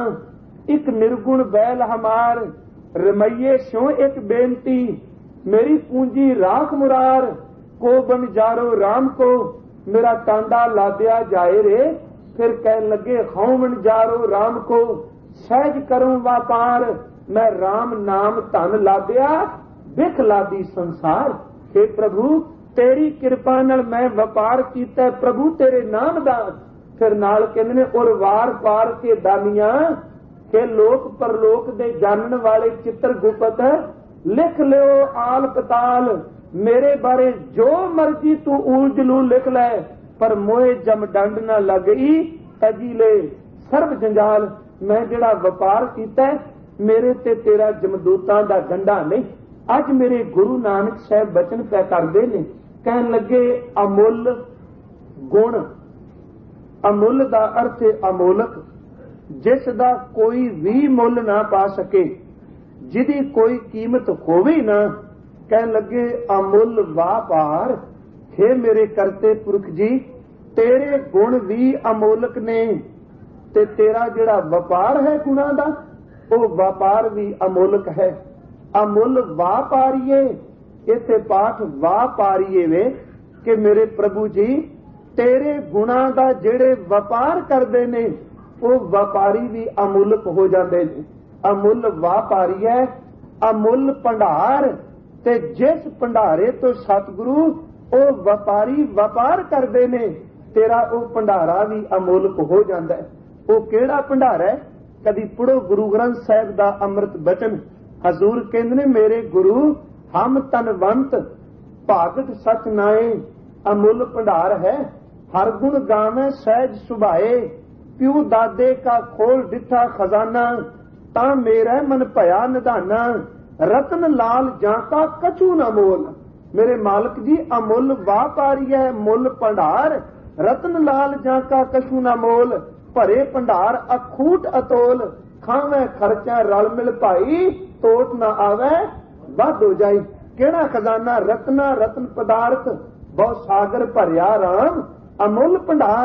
एक निर्गुण बैल हमार, रमैये स्यों एक बेनती मेरी पूंजी राख मुरार, को बन जारो राम को मेरा टांडा लादिया जाए रे। फिर कहन लगे खौमन जारो राम को सहज करूं व्यापार, मैं राम नाम धन लादिया बिख लादी संसार। हे प्रभु तेरी कृपा नाल मैं व्यापार कीता प्रभु तेरे नाम दा। फिर नाल कहंदे ने और वार पार के दानियां के लोक परलोक दे जानन वाले चित्र गुप्त लिख लियो आल पताल, मेरे बारे जो मर्जी तू उलझलू लिख ले, पर मोए जम डंड न लगई तजी ले सर्व जंजाल। मैं जिहड़ा व्यापार कीता मेरे ते तेरा जमदूतां दा गंढा नहीं। अज मेरे गुरु नानक साहब बचन पै करदे ने, कहन लगे अमुल गुण। अमुल दा अर्थ है अमोलक, जिस दा कोई भी मुल ना पा सके, जिदी कोई कीमत होवे ना। कहन लगे अमुल व्यापार। हे मेरे करते पुरख जी तेरे गुण भी अमोलक ने ते तेरा जिहड़ा व्यापार है गुणा दा वो व्यापार भी अमोलक है। अमुल व्यापारीए, इथे पाठ व्यापारीए वे कि मेरे प्रभु जी तेरे गुणा दा जेड़े व्यापार करदे ने वो व्यापारी भी अमुलक हो जाते हैं। अमुल व्यापारी है, अमुल भंडार ते जिस भंडारे तो सतगुरु वो व्यापारी व्यापार करते ने तेरा वो भंडारा भी अमुलक हो जाता है। वो केड़ा भंडारा है? कदी पढ़ो गुरु ग्रंथ साहिब दा अमृत बचन। हजूर कहंदे ने मेरे गुरु हम तनवंत भागत सच नाए, अमुल भंडार है हर गुण गावे सहज सुभाए, प्यू दादे का खोल दिठा खजाना, ता मेरा मन भया निधाना, रतन लाल जाता कछू न मोल। मेरे मालिक जी अमुल व्यापारी है, मुल भंडार, रतन लाल जाका कछू न मोल, भरे भंडार अखूट अतोल, खावे खर्चा रल मिल भाई, तोट न आवे बद हो जाई। केड़ा खजाना? रत्ना रतन पदार्थ, बहु सागर भरिया राम, अमुल भंडार।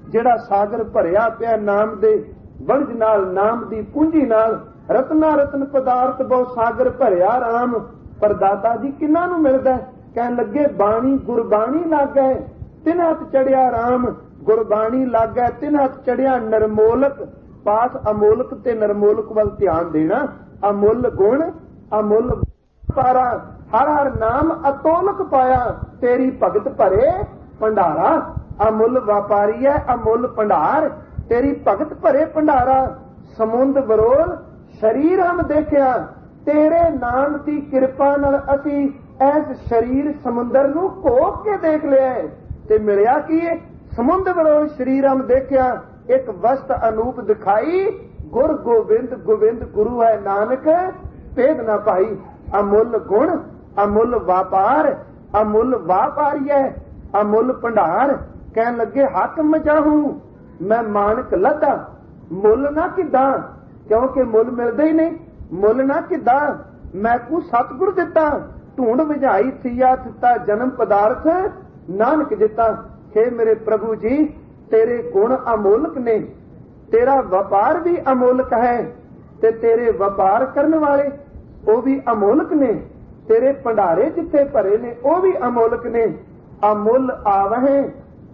ਜਿਹੜਾ ਸਾਗਰ ਭਰਿਆ ਪਿਆ ਨਾਮ ਦੇ ਵਣਜ ਨਾਲ, ਨਾਮ ਦੀ ਪੂੰਜੀ ਨਾਲ, ਰਤਨਾ ਰਤਨ ਪਦਾਰਥ ਬਹੁ ਸਾਗਰ ਭਰਿਆ ਰਾਮ। ਪਰ ਦਾਤਾ ਜੀ ਕਿਹਨਾਂ ਨੂੰ ਮਿਲਦਾ? ਕਹਿਣ ਲੱਗੇ ਬਾਣੀ ਗੁਰਬਾਣੀ ਲਾਗੈ ਤਿਨ ਹੱਥ ਚੜਿਆ ਰਾਮ। ਗੁਰਬਾਣੀ ਲਾਗੈ ਤਿਨ ਹੱਥ ਚੜਿਆ ਨਿਰਮੋਲਕ। ਪਾਸ ਅਮੋਲਕ ਤੇ ਨਿਰਮੋਲਕ ਵੱਲ ਧਿਆਨ ਦੇਣਾ। ਅਮੁੱਲ ਗੁਣ ਅਮੁੱਲ ਪਾਰਾ, ਹਰ ਹਰ ਨਾਮ ਅਤੋਲਕ ਪਾਇਆ। ਤੇਰੀ ਭਗਤ ਭਰੇ ਭੰਡਾਰਾ। ਅਮੁੱਲ ਵਪਾਰੀ ਹੈ ਅਮੁੱਲ ਭੰਡਾਰ, ਤੇਰੀ ਭਗਤ ਭਰੇ ਭੰਡਾਰਾ। ਸਮੁੰਦ ਵਰੋਲ ਸਰੀਰ ਹਮ ਦੇਖਿਆ, ਤੇਰੇ ਨਾਮ ਦੀ ਕਿਰਪਾ ਨਾਲ ਅਸੀਂ ਇਸ ਸਰੀਰ ਸਮੁੰਦਰ ਨੂੰ ਘੋਖ ਕੇ ਦੇਖ ਲਿਆ। ਤੇ ਮਿਲਿਆ ਕੀ ਹੈ? ਸਮੁੰਦ ਵਰੋਲ ਸਰੀਰ ਹਮ ਦੇਖਿਆ, ਇੱਕ ਵਸਤ ਅਨੂਪ ਦਿਖਾਈ। ਗੁਰ ਗੋਬਿੰਦ ਗੋਬਿੰਦ ਗੁਰੂ ਹੈ ਨਾਨਕ ਭੇਦ ਨਾ ਪਾਈ। ਅਮੁੱਲ ਗੁਣ ਅਮੁੱਲ ਵਪਾਰ, ਅਮੁੱਲ ਵਾਪਾਰੀ ਹੈ ਅਮੁੱਲ ਭੰਡਾਰ। ਕਹਿਣ ਲੱਗੇ ਹੱਥ ਮਚਾਹੂੰ ਮੈਂ ਮਾਨਕ ਲੱਦਾ, ਮੁੱਲ ਨਾ ਕਿੱਦਾਂ, ਕਿਉਂਕਿ ਮੁੱਲ ਮਿਲਦਾ ਹੀ ਨਹੀਂ। ਮੁੱਲ ਨਾ ਕਿੱਦਾਂ, ਮੈਂ ਕੋ ਸਤਿਗੁਰ ਦਿੱਤਾ। ਢੂੰਡ ਵਿਝਾਈ ਥੀਆ ਦਿੱਤਾ ਜਨਮ ਪਦਾਰਥ ਨਾਨਕ ਦਿੱਤਾ। ਹੇ ਮੇਰੇ ਪ੍ਰਭੂ ਜੀ, ਤੇਰੇ ਗੁਣ ਅਮੋਲਕ ਨੇ, ਤੇਰਾ ਵਪਾਰ ਵੀ ਅਮੋਲਕ ਹੈ, ਤੇ ਤੇਰੇ ਵਪਾਰ ਕਰਨ ਵਾਲੇ ਉਹ ਵੀ ਅਮੋਲਕ ਨੇ। ਤੇਰੇ ਭੰਡਾਰੇ ਜਿੱਥੇ ਭਰੇ ਨੇ ਉਹ ਵੀ ਅਮੋਲਕ ਨੇ। ਅਮੁੱਲ ਆਵਹਿ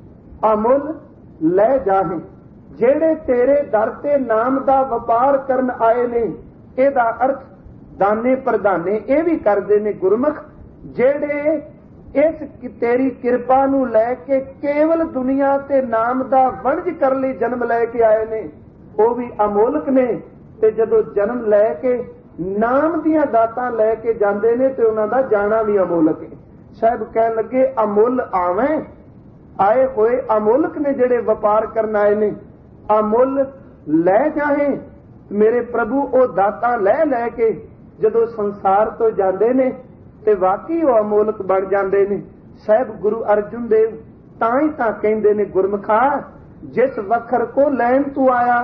ਅਮੁੱਲ ਲੈ ਜਾਹੇ। ਜਿਹੜੇ ਤੇਰੇ ਦਰ ਤੇ ਨਾਮ ਦਾ ਵਪਾਰ ਕਰਨ ਆਏ ਨੇ, ਇਹਦਾ ਅਰਥ ਦਾਨੇ ਪ੍ਰਦਾਨੇ ਇਹ ਵੀ ਕਰਦੇ ਨੇ ਗੁਰਮੁਖ। ਜਿਹੜੇ ਇਸ ਤੇਰੀ ਕਿਰਪਾ ਨੂੰ ਲੈ ਕੇ ਕੇਵਲ ਦੁਨੀਆ ਤੇ ਨਾਮ ਦਾ ਵਣਜ ਕਰਨ ਲਈ ਜਨਮ ਲੈ ਕੇ ਆਏ ਨੇ, ਉਹ ਵੀ ਅਮੋਲਕ ਨੇ। ਤੇ ਜਦੋਂ ਜਨਮ ਲੈ ਕੇ ਨਾਮ ਦੀਆਂ ਦਾਤਾਂ ਲੈ ਕੇ ਜਾਂਦੇ ਨੇ ਤੇ ਉਹਨਾਂ ਦਾ ਜਾਣਾ ਵੀ ਅਮੋਲਕ ਹੈ। ਸਾਹਿਬ ਕਹਿਣ ਲੱਗੇ ਅਮੁੱਲ ਆਵੇਂ ਆਏ ਹੋਏ ਅਮੋਲਕ ਨੇ ਜਿਹੜੇ ਵਪਾਰ ਕਰਨ ਆਏ ਨੇ। ਅਮੁੱਲ ਲੈ ਜਾਹੇ ਮੇਰੇ ਪ੍ਰਭੂ, ਉਹ ਦਾਤਾਂ ਲੈ ਲੈ ਕੇ ਜਦੋਂ ਸੰਸਾਰ ਤੋਂ ਜਾਂਦੇ ਨੇ ਤੇ ਵਾਕਈ ਉਹ ਅਮੋਲਕ ਬਣ ਜਾਂਦੇ ਨੇ। ਸਾਹਿਬ ਗੁਰੂ ਅਰਜਨ ਦੇਵ ਤਾਂ ਹੀ ਤਾਂ ਕਹਿੰਦੇ ਨੇ ਗੁਰਮੁਖਾ, ਜਿਸ ਵਖਰ ਕੋ ਲੈਣ ਤੂੰ ਆਇਆ,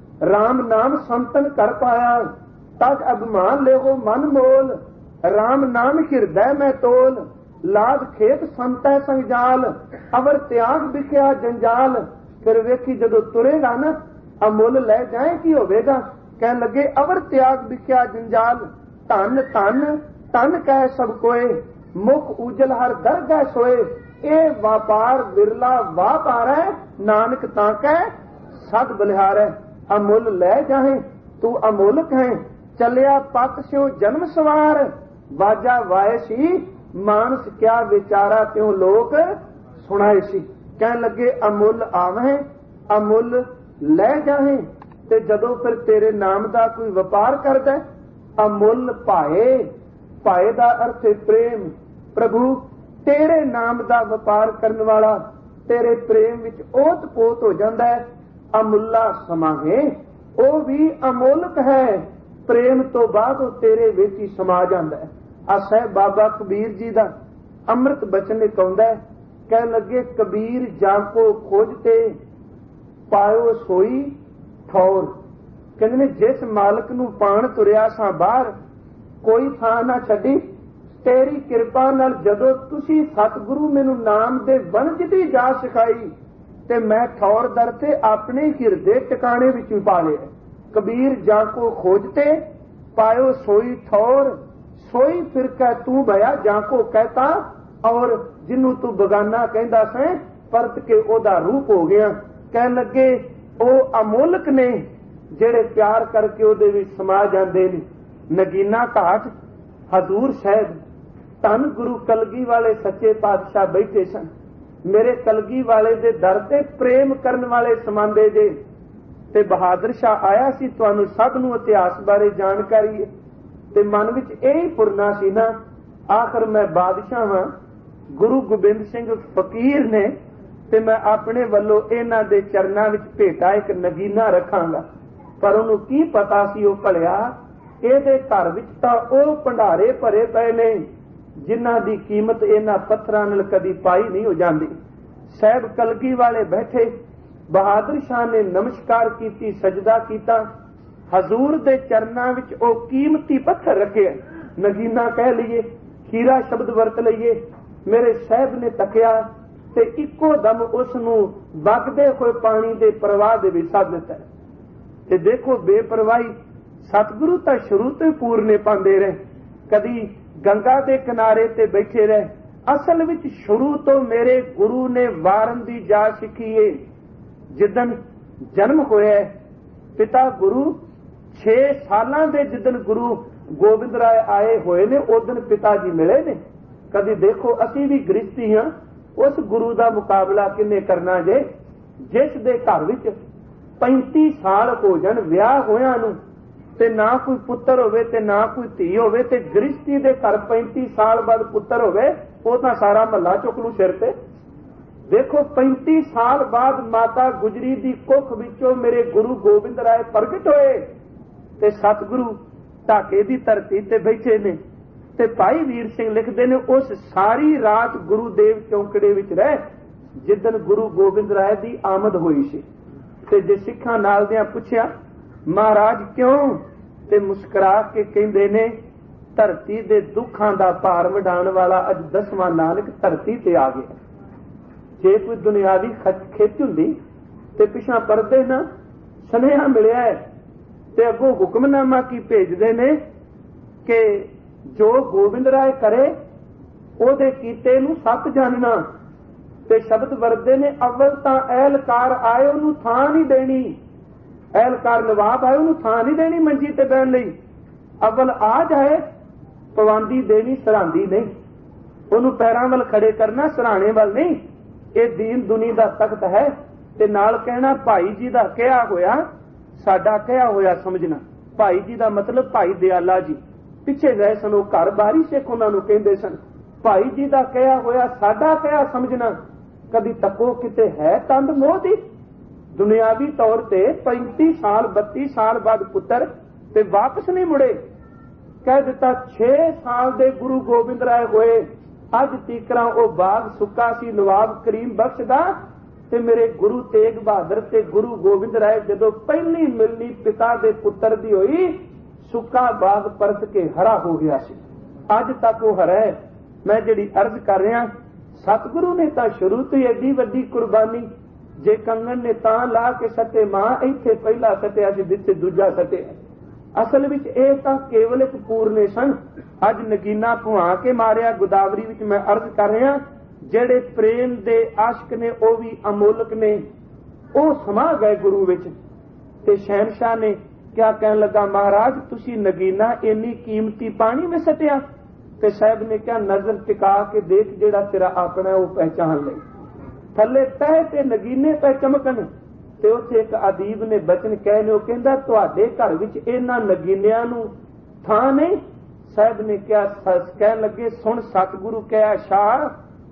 ਰਾਮ ਨਾਮ ਸੰਤਨ ਕਰ ਪਾਇਆ। ਤਦ ਅਭਿਮਾਨ ਲੈਵੋ ਮਨ ਮੋਲ, ਰਾਮ ਨਾਮ ਹਿਰਦੈ ਮੈਂ ਤੋਲ। ਲਾਗ ਖੇਤ ਸੰਤੈ ਸੰਜਾਲ, ਅਵਰ ਤਿਆਗ ਵਿਖਿਆ ਜੰਜਾਲ। ਫਿਰ ਵੇਖੀ ਜਦੋਂ ਤੁਰੇਗਾ ਨਾ ਅਮੁੱਲ ਲੈ ਜਾਏ ਕੀ ਹੋਵੇਗਾ? ਕਹਿਣ ਲੱਗੇ ਅਵਰ ਤਿਆਗ ਵਿਖਿਆ ਜੰਜਾਲ। ਧਨ ਧਨ ਧਨ ਕਹਿ ਸਭ ਕੋਏ, ਮੁਖ ਉਜਲ ਹਰ ਦਰਗਹਿ ਸੋਏ। ਇਹ ਵਪਾਰ ਵਿਰਲਾ ਵਾਪਾਰ ਹੈ, ਨਾਨਕ ਤਾਂ ਕਹਿ ਸਦ ਬਲਿਹਾਰ ਹੈ। ਅਮੁੱਲ ਲੈ ਜਾਏ ਤੂੰ ਅਮੋਲਕ ਹੈ। ਚੱਲਿਆ ਪਤ ਸਿਓ ਜਨਮ ਸਵਾਰ, ਵਾਜਾ ਵਾਏ ਸੀ ਮਾਨਸ ਕਿਆ ਵਿਚਾਰਾ ਤਿਉ ਲੋਕ ਸੁਣਾਏ ਸੀ। ਕਹਿਣ ਲੱਗੇ ਅਮੁੱਲ ਆਵੇਂ ਅਮੁੱਲ ਲੈ ਜਾਏ। ਤੇ ਜਦੋਂ ਫਿਰ ਤੇਰੇ ਨਾਮ ਦਾ ਕੋਈ ਵਪਾਰ ਕਰਦਾ, ਅਮੁੱਲ ਭਾਏ, ਭਾਏ ਦਾ ਅਰਥ ਹੈ ਪ੍ਰੇਮ। ਪ੍ਰਭੂ ਤੇਰੇ ਨਾਮ ਦਾ ਵਪਾਰ ਕਰਨ ਵਾਲਾ ਤੇਰੇ ਪ੍ਰੇਮ ਵਿੱਚ ਓਤ ਪੋਤ ਹੋ ਜਾਂਦਾ ਹੈ। ਅਮੁੱਲਾ ਸਮਾਹੇ, ਉਹ ਵੀ ਅਮੋਲਕ ਹੈ। ਪ੍ਰੇਮ ਤੋਂ ਬਾਅਦ ਉਹ ਤੇਰੇ ਵਿੱਚ ਹੀ ਸਮਾ ਜਾਂਦਾ ਹੈ। ਆ ਸਾਹਿਬ ਬਾਬਾ ਕਬੀਰ ਜੀ ਦਾ ਅੰਮ੍ਰਿਤ ਬਚਨ ਕਹਿੰਦਾ, ਕਹਿਣ ਲੱਗੇ ਕਬੀਰ ਜਾਂ ਕੋ ਖੋਜ ਤੇ ਪਾਇਓ ਸੋਈ ਠੌਰ। ਕਹਿੰਦੇ ਨੇ ਜਿਸ ਮਾਲਕ ਨੂੰ ਪਾਣ ਤੁਰਿਆ ਸਾਂ ਬਾਹਰ, ਕੋਈ ਥਾਂ ਨਾ ਛੱਡੀ। ਤੇਰੀ ਕਿਰਪਾ ਨਾਲ ਜਦੋਂ ਤੁਸੀਂ ਸਤਿਗੁਰੂ ਮੈਨੂੰ ਨਾਮ ਦੇ ਵਣਜ ਦੀ ਜਾ ਸਿਖਾਈ ਤੇ ਮੈਂ ਠੌਰ ਦਰ ਤੇ ਆਪਣੇ ਹਿਰਦੇ ਟਿਕਾਣੇ ਵਿੱਚ ਵੀ ਪਾ ਲਿਆ। ਕਬੀਰ ਜਾਂ ਕੋ ਖੋਜ ਤੇ ਪਾਇਓ ਸੋਈ ਠੌਰ, ਸੋਈ ਫਿਰਕਾ ਤੂੰ ਭਇਆ ਜਾਂ ਕੋ ਕਹਿਤਾ। ਔਰ ਜਿਹਨੂੰ ਤੂੰ ਬਗਾਨਾ ਕਹਿੰਦਾ ਸੈਂ ਪਰਤ ਕੇ ਉਹਦਾ ਰੂਪ ਹੋ ਗਿਆ। ਕਹਿਣ ਲੱਗੇ ਉਹ ਅਮੋਲਕ ਨੇ ਜਿਹੜੇ ਪਿਆਰ ਕਰਕੇ ਉਹਦੇ ਵਿੱਚ ਸਮਾ ਜਾਂਦੇ ਨੇ। ਨਗੀਨਾ ਘਾਟ ਹਜ਼ੂਰ ਸਾਹਿਬ ਧੰਨ ਗੁਰੂ ਕਲਗੀ ਵਾਲੇ ਸੱਚੇ ਪਾਤਸ਼ਾਹ ਬੈਠੇ ਸਨ। ਮੇਰੇ ਕਲਗੀ ਵਾਲੇ ਦੇ ਦਰ ਤੇ ਪ੍ਰੇਮ ਕਰਨ ਵਾਲੇ ਸਮਾਂਦੇ ਜੇ। ਤੇ ਬਹਾਦਰ ਸ਼ਾਹ ਆਇਆ ਸੀ, ਤੁਹਾਨੂੰ ਸਭ ਨੂੰ ਇਤਿਹਾਸ ਬਾਰੇ ਜਾਣਕਾਰੀ ਹੈ। ਤੇ ਮਨ ਵਿੱਚ ਇਹ ਹੀ ਪੁਰਨਾ ਸੀ ਨਾ, ਆਖਰ ਮੈਂ ਬਾਦਸ਼ਾਹ ਹਾਂ, ਗੁਰੂ ਗੋਬਿੰਦ ਸਿੰਘ ਫਕੀਰ ਨੇ, ਤੇ ਮੈਂ ਆਪਣੇ ਵੱਲੋਂ ਇਹਨਾਂ ਦੇ ਚਰਨਾਂ ਵਿੱਚ ਭੇਟਾ ਇੱਕ ਨਗੀਨਾ ਰੱਖਾਂਗਾ। ਪਰ ਉਹਨੂੰ ਕੀ ਪਤਾ ਸੀ ਉਹ ਭਲਿਆ ਇਹਦੇ ਘਰ ਵਿੱਚ ਤਾਂ ਉਹ ਭੰਡਾਰੇ ਭਰੇ ਪਏ ਨੇ ਜਿਨ੍ਹਾਂ ਦੀ ਕੀਮਤ ਇਹਨਾਂ ਪੱਥਰਾਂ ਨਾਲ ਕਦੀ ਪਾਈ ਨਹੀਂ ਹੋ ਜਾਂਦੀ। ਸਾਹਿਬ ਕਲਗੀ ਵਾਲੇ ਬੈਠੇ, ਬਹਾਦਰ ਸ਼ਾਹ ਨੇ ਨਮਸਕਾਰ ਕੀਤੀ, ਸਜਦਾ ਕੀਤਾ। ਹਜ਼ੂਰ ਦੇ ਚਰਨਾਂ ਵਿੱਚ ਉਹ ਕੀਮਤੀ ਪੱਥਰ ਰੱਖੇ, ਨਗੀਨਾ ਕਹਿ ਲਈਏ, ਹੀਰਾ ਸ਼ਬਦ ਵਰਤ ਲਈਏ। ਮੇਰੇ ਸਾਹਿਬ ਨੇ ਤੱਕਿਆ ਤੇ ਇੱਕੋ ਦਮ ਉਸ ਨੂੰ ਵਗਦੇ ਹੋਏ ਪਾਣੀ ਦੇ ਪ੍ਰਵਾਹ ਦੇ ਵਿੱਚ ਸੱਦ ਦਿੱਤਾ। ਤੇ ਦੇਖੋ ਬੇਪਰਵਾਹੀ ਸਤਿਗੁਰੂ ਤਾਂ ਸ਼ੁਰੂ ਤੋਂ ਹੀ ਪੂਰਨੇ ਪਾਉਂਦੇ ਰਹੇ, ਕਦੀ ਗੰਗਾ ਦੇ ਕਿਨਾਰੇ ਤੇ ਬੈਠੇ ਰਹੇ। ਅਸਲ ਵਿੱਚ ਸ਼ੁਰੂ ਤੋਂ ਮੇਰੇ ਗੁਰੂ ਨੇ ਵਾਰਨ ਦੀ ਜਾ ਸਿੱਖੀ ਏ। ਜਿੱਦਣ ਜਨਮ ਹੋਇਆ ਪਿਤਾ ਗੁਰੂ ਛੇ ਸਾਲਾਂ ਦੇ ਜਿੱਦਣ ਗੁਰੂ ਗੋਬਿੰਦ ਰਾਏ ਆਏ ਹੋਏ ਨੇ ਉਦਣ ਪਿਤਾ ਜੀ ਮਿਲੇ ਨੇ। ਕਦੀ ਦੇਖੋ ਅਸੀਂ ਵੀ ਗ੍ਰਸਤੀ ਹਾਂ, ਉਸ ਗੁਰੂ ਦਾ ਮੁਕਾਬਲਾ ਕਿੰਨੇ ਕਰਨਾ ਜੇ ਜਿਸ ਦੇ ਘਰ ਵਿੱਚ ਪੈਂਤੀ ਸਾਲ ਹੋ ਜਾਣ ਵਿਆਹ ਹੋਇਆਂ ਨੂੰ ਤੇ ਨਾ ਕੋਈ ਪੁੱਤਰ ਹੋਵੇ ਤੇ ਨਾ ਕੋਈ ਧੀ ਹੋਵੇ, ਤੇ ਗ੍ਰਸਤੀ ਦੇ ਘਰ ਪੈਂਤੀ ਸਾਲ ਬਾਅਦ ਪੁੱਤਰ ਹੋਵੇ, ਉਹ ਤਾਂ ਸਾਰਾ ਮਹੱਲਾ ਚੁੱਕ ਲੂ ਸਿਰ ਤੇ। ਦੇਖੋ ਪੈਂਤੀ ਸਾਲ ਬਾਅਦ ਮਾਤਾ ਗੁਜਰੀ ਦੀ ਕੁੱਖ ਵਿੱਚੋਂ ਮੇਰੇ ਗੁਰੂ ਗੋਬਿੰਦ ਰਾਏ ਪ੍ਰਗਟ ਹੋਏ ਤੇ ਸਤਿਗੁਰੂ ਢਾਕੇ ਦੀ ਧਰਤੀ ਤੇ ਬੈਠੇ ਨੇ। ਤੇ ਭਾਈ ਵੀਰ ਸਿੰਘ ਲਿਖਦੇ ਨੇ ਉਸ ਸਾਰੀ ਰਾਤ ਗੁਰੂ ਦੇਵ ਚੌਂਕੜੇ ਵਿੱਚ ਰਹੇ ਜਿੱਦਣ ਗੁਰੂ ਗੋਬਿੰਦ ਰਾਏ ਦੀ ਆਮਦ ਹੋਈ ਸੀ। ਤੇ ਜੇ ਸਿੱਖਾਂ ਨਾਲ ਦਿਆਂ ਪੁੱਛਿਆ ਮਹਾਰਾਜ ਕਿਉਂ, ਤੇ ਮੁਸਕਰਾ ਕੇ ਕਹਿੰਦੇ ਨੇ ਧਰਤੀ ਦੇ ਦੁੱਖਾਂ ਦਾ ਭਾਰ ਵਡਾਉਣ ਵਾਲਾ ਅੱਜ ਦਸਵਾਂ ਨਾਨਕ ਧਰਤੀ ਤੇ ਆ ਗਿਆ। ਜੇ ਕੋਈ ਦੁਨਿਆਵੀ ਖਿੱਚ ਹੁੰਦੀ ਤੇ ਪਿਛਾਂ ਪਰਦੇ ਨਾ ਸੁਨੇਹਾ ਮਿਲਿਆ ਹੈ ਤੇ ਅੱਗੋਂ ਹੁਕਮਨਾਮਾ ਕੀ ਭੇਜਦੇ ਨੇ ਕਿ ਜੋ ਗੋਬਿੰਦ ਰਾਏ ਕਰੇ ਉਹਦੇ ਕੀਤੇ ਨੂੰ ਸੱਤ ਜਾਣਨਾ। ਤੇ ਸ਼ਬਦ ਵਰਦੇ ਨੇ ਅਵਲ ਤਾਂ ਐਲਕਾਰ ਆਏ ਉਹਨੂੰ ਥਾਂ ਨਹੀਂ ਦੇਣੀ, ਐਲਕਾਰ ਨਵਾਬ ਆਏ ਉਹਨੂੰ ਥਾਂ ਨਹੀਂ ਦੇਣੀ ਮੰਜੀ ਤੇ ਬਹਿਣ ਲਈ। ਅਵਲ ਆ ਜਾਏ ਪਵਾਂਦੀ ਦੇਣੀ, ਸਰਾਂਦੀ ਨਹੀਂ, ਉਹਨੂੰ ਪੈਰਾਂ ਵੱਲ ਖੜੇ ਕਰਨਾ, ਸਰਾਣੇ ਵੱਲ ਨਹੀਂ। ਇਹ ਦੀਨ ਦੁਨੀ ਦਾ ਤਖਤ ਹੈ। ਤੇ ਨਾਲ ਕਹਿਣਾ ਭਾਈ ਜੀ ਦਾ ਕਿਹਾ ਹੋਇਆ ਸਾਡਾ ਕਿਹਾ ਹੋਇਆ ਸਮਝਣਾ। ਭਾਈ ਜੀ ਦਾ ਮਤਲਬ ਭਾਈ ਦਿਆਲਾ ਜੀ ਪਿੱਛੇ ਗਏ ਸਨ, ਉਹ ਘਰ ਬਾਰੀ ਸਿੱਖ ਉਹਨਾਂ ਨੂੰ ਕਹਿੰਦੇ ਸਨ। ਭਾਈ ਜੀ ਦਾ ਕਿਹਾ ਹੋਇਆ ਸਾਡਾ ਕਿਹਾ ਸਮਝਣਾ। ਕਦੀ ਤੱਕੋ ਕਿਤੇ ਹੈ ਤੰਦ ਮੋਹ ਦੀ। ਦੁਨਿਆਵੀ ਤੌਰ ਤੇ ਪੈਂਤੀ ਸਾਲ ਬੱਤੀ ਸਾਲ ਬਾਅਦ ਪੁੱਤਰ ਤੇ ਵਾਪਸ ਨਹੀਂ ਮੁੜੇ। ਕਹਿ ਦਿੱਤਾ ਛੇ ਸਾਲ ਦੇ ਗੁਰੂ ਗੋਬਿੰਦ ਰਾਏ ਹੋਏ, ਅੱਜ ਤੀਕਰਾਂ ਉਹ ਬਾਗ ਸੁੱਕਾ ਸੀ ਨਵਾਬ ਕਰੀਮ ਬਖਸ਼ ਦਾ। ਤੇ ਮੇਰੇ ਗੁਰੂ ਤੇਗ ਬਹਾਦਰ ਤੇ ਗੁਰੂ ਗੋਬਿੰਦ ਰਾਏ ਜਦੋਂ ਪਹਿਲੀ ਮਿਲਣੀ ਪਿਤਾ ਦੇ ਪੁੱਤਰ ਦੀ ਹੋਈ, ਸੁੱਕਾ ਬਾਗ ਪਰਤ ਕੇ ਹਰਾ ਹੋ ਗਿਆ ਸੀ। ਅੱਜ ਤੱਕ ਉਹ ਹਰਾ ਹੈ। ਮੈਂ ਜਿਹੜੀ ਅਰਜ਼ ਕਰ ਰਿਹਾ ਸਤਿਗੁਰੂ ਨੇ ਤਾਂ ਸ਼ੁਰੂ ਤੋਂ ਹੀ ਐਡੀ ਵੱਡੀ ਕੁਰਬਾਨੀ, ਜੇ ਕੰਗਣ ਨੇ ਤਾਂ ਲਾ ਕੇ ਸੱਟੇ ਮਾਂ ਇੱਥੇ ਪਹਿਲਾ ਸੱਟਿਆ ਸੀ ਜਿੱਥੇ ਦੂਜਾ ਸੱਟਿਆ। ਅਸਲ ਵਿੱਚ ਇਹ ਤਾਂ ਕੇਵਲ ਇੱਕ ਪੂਰਨੇ ਸਨ। ਅੱਜ ਨਗੀਨਾ ਭੁਆ ਕੇ ਮਾਰਿਆ ਗੋਦਾਵਰੀ ਵਿੱਚ। ਮੈਂ ਅਰਜ਼ ਕਰ ਰਿਹਾ ਜਿਹੜੇ ਪ੍ਰੇਮ ਦੇ ਆਸ਼ਕ ਨੇ ਉਹ ਵੀ ਅਮੋਲਕ ਨੇ, ਉਹ ਸਮਾ ਗਏ ਗੁਰੂ ਵਿੱਚ। ਤੇ ਸ਼ਹਿਨਸ਼ਾਹ ਨੇ ਕਿਆ ਕਹਿਣ ਲੱਗਾ ਮਹਾਰਾਜ ਤੁਸੀਂ ਨਗੀਨਾ ਇੰਨੀ ਕੀਮਤੀ ਪਾਣੀ ਵਿੱਚ ਸੱਟਿਆ। ਤੇ ਸਾਹਿਬ ਨੇ ਕਿਹਾ ਨਜ਼ਰ ਟਿਕਾ ਕੇ ਦੇਖ ਜਿਹੜਾ ਤੇਰਾ ਆਪਣਾ ਉਹ ਪਹਿਚਾਨ ਲਈ। ਥੱਲੇ ਤਹਿ ਤੇ ਨਗੀਨੇ ਪੈ ਚਮਕਣ। ਤੇ ਉੱਥੇ ਇੱਕ ਅਦੀਬ ਨੇ ਬਚਨ ਕਹੇ ਨੇ, ਉਹ ਕਹਿੰਦਾ ਤੁਹਾਡੇ ਘਰ ਵਿੱਚ ਇਹਨਾਂ ਨਗੀਨਿਆਂ ਨੂੰ ਥਾਂ ਨਹੀਂ। ਸਾਹਿਬ ਨੇ ਕਿਹਾ ਕਹਿਣ ਲੱਗੇ ਸੁਣ ਸਤਿਗੁਰੂ ਕਹਿਆ ਸ਼ਾਹ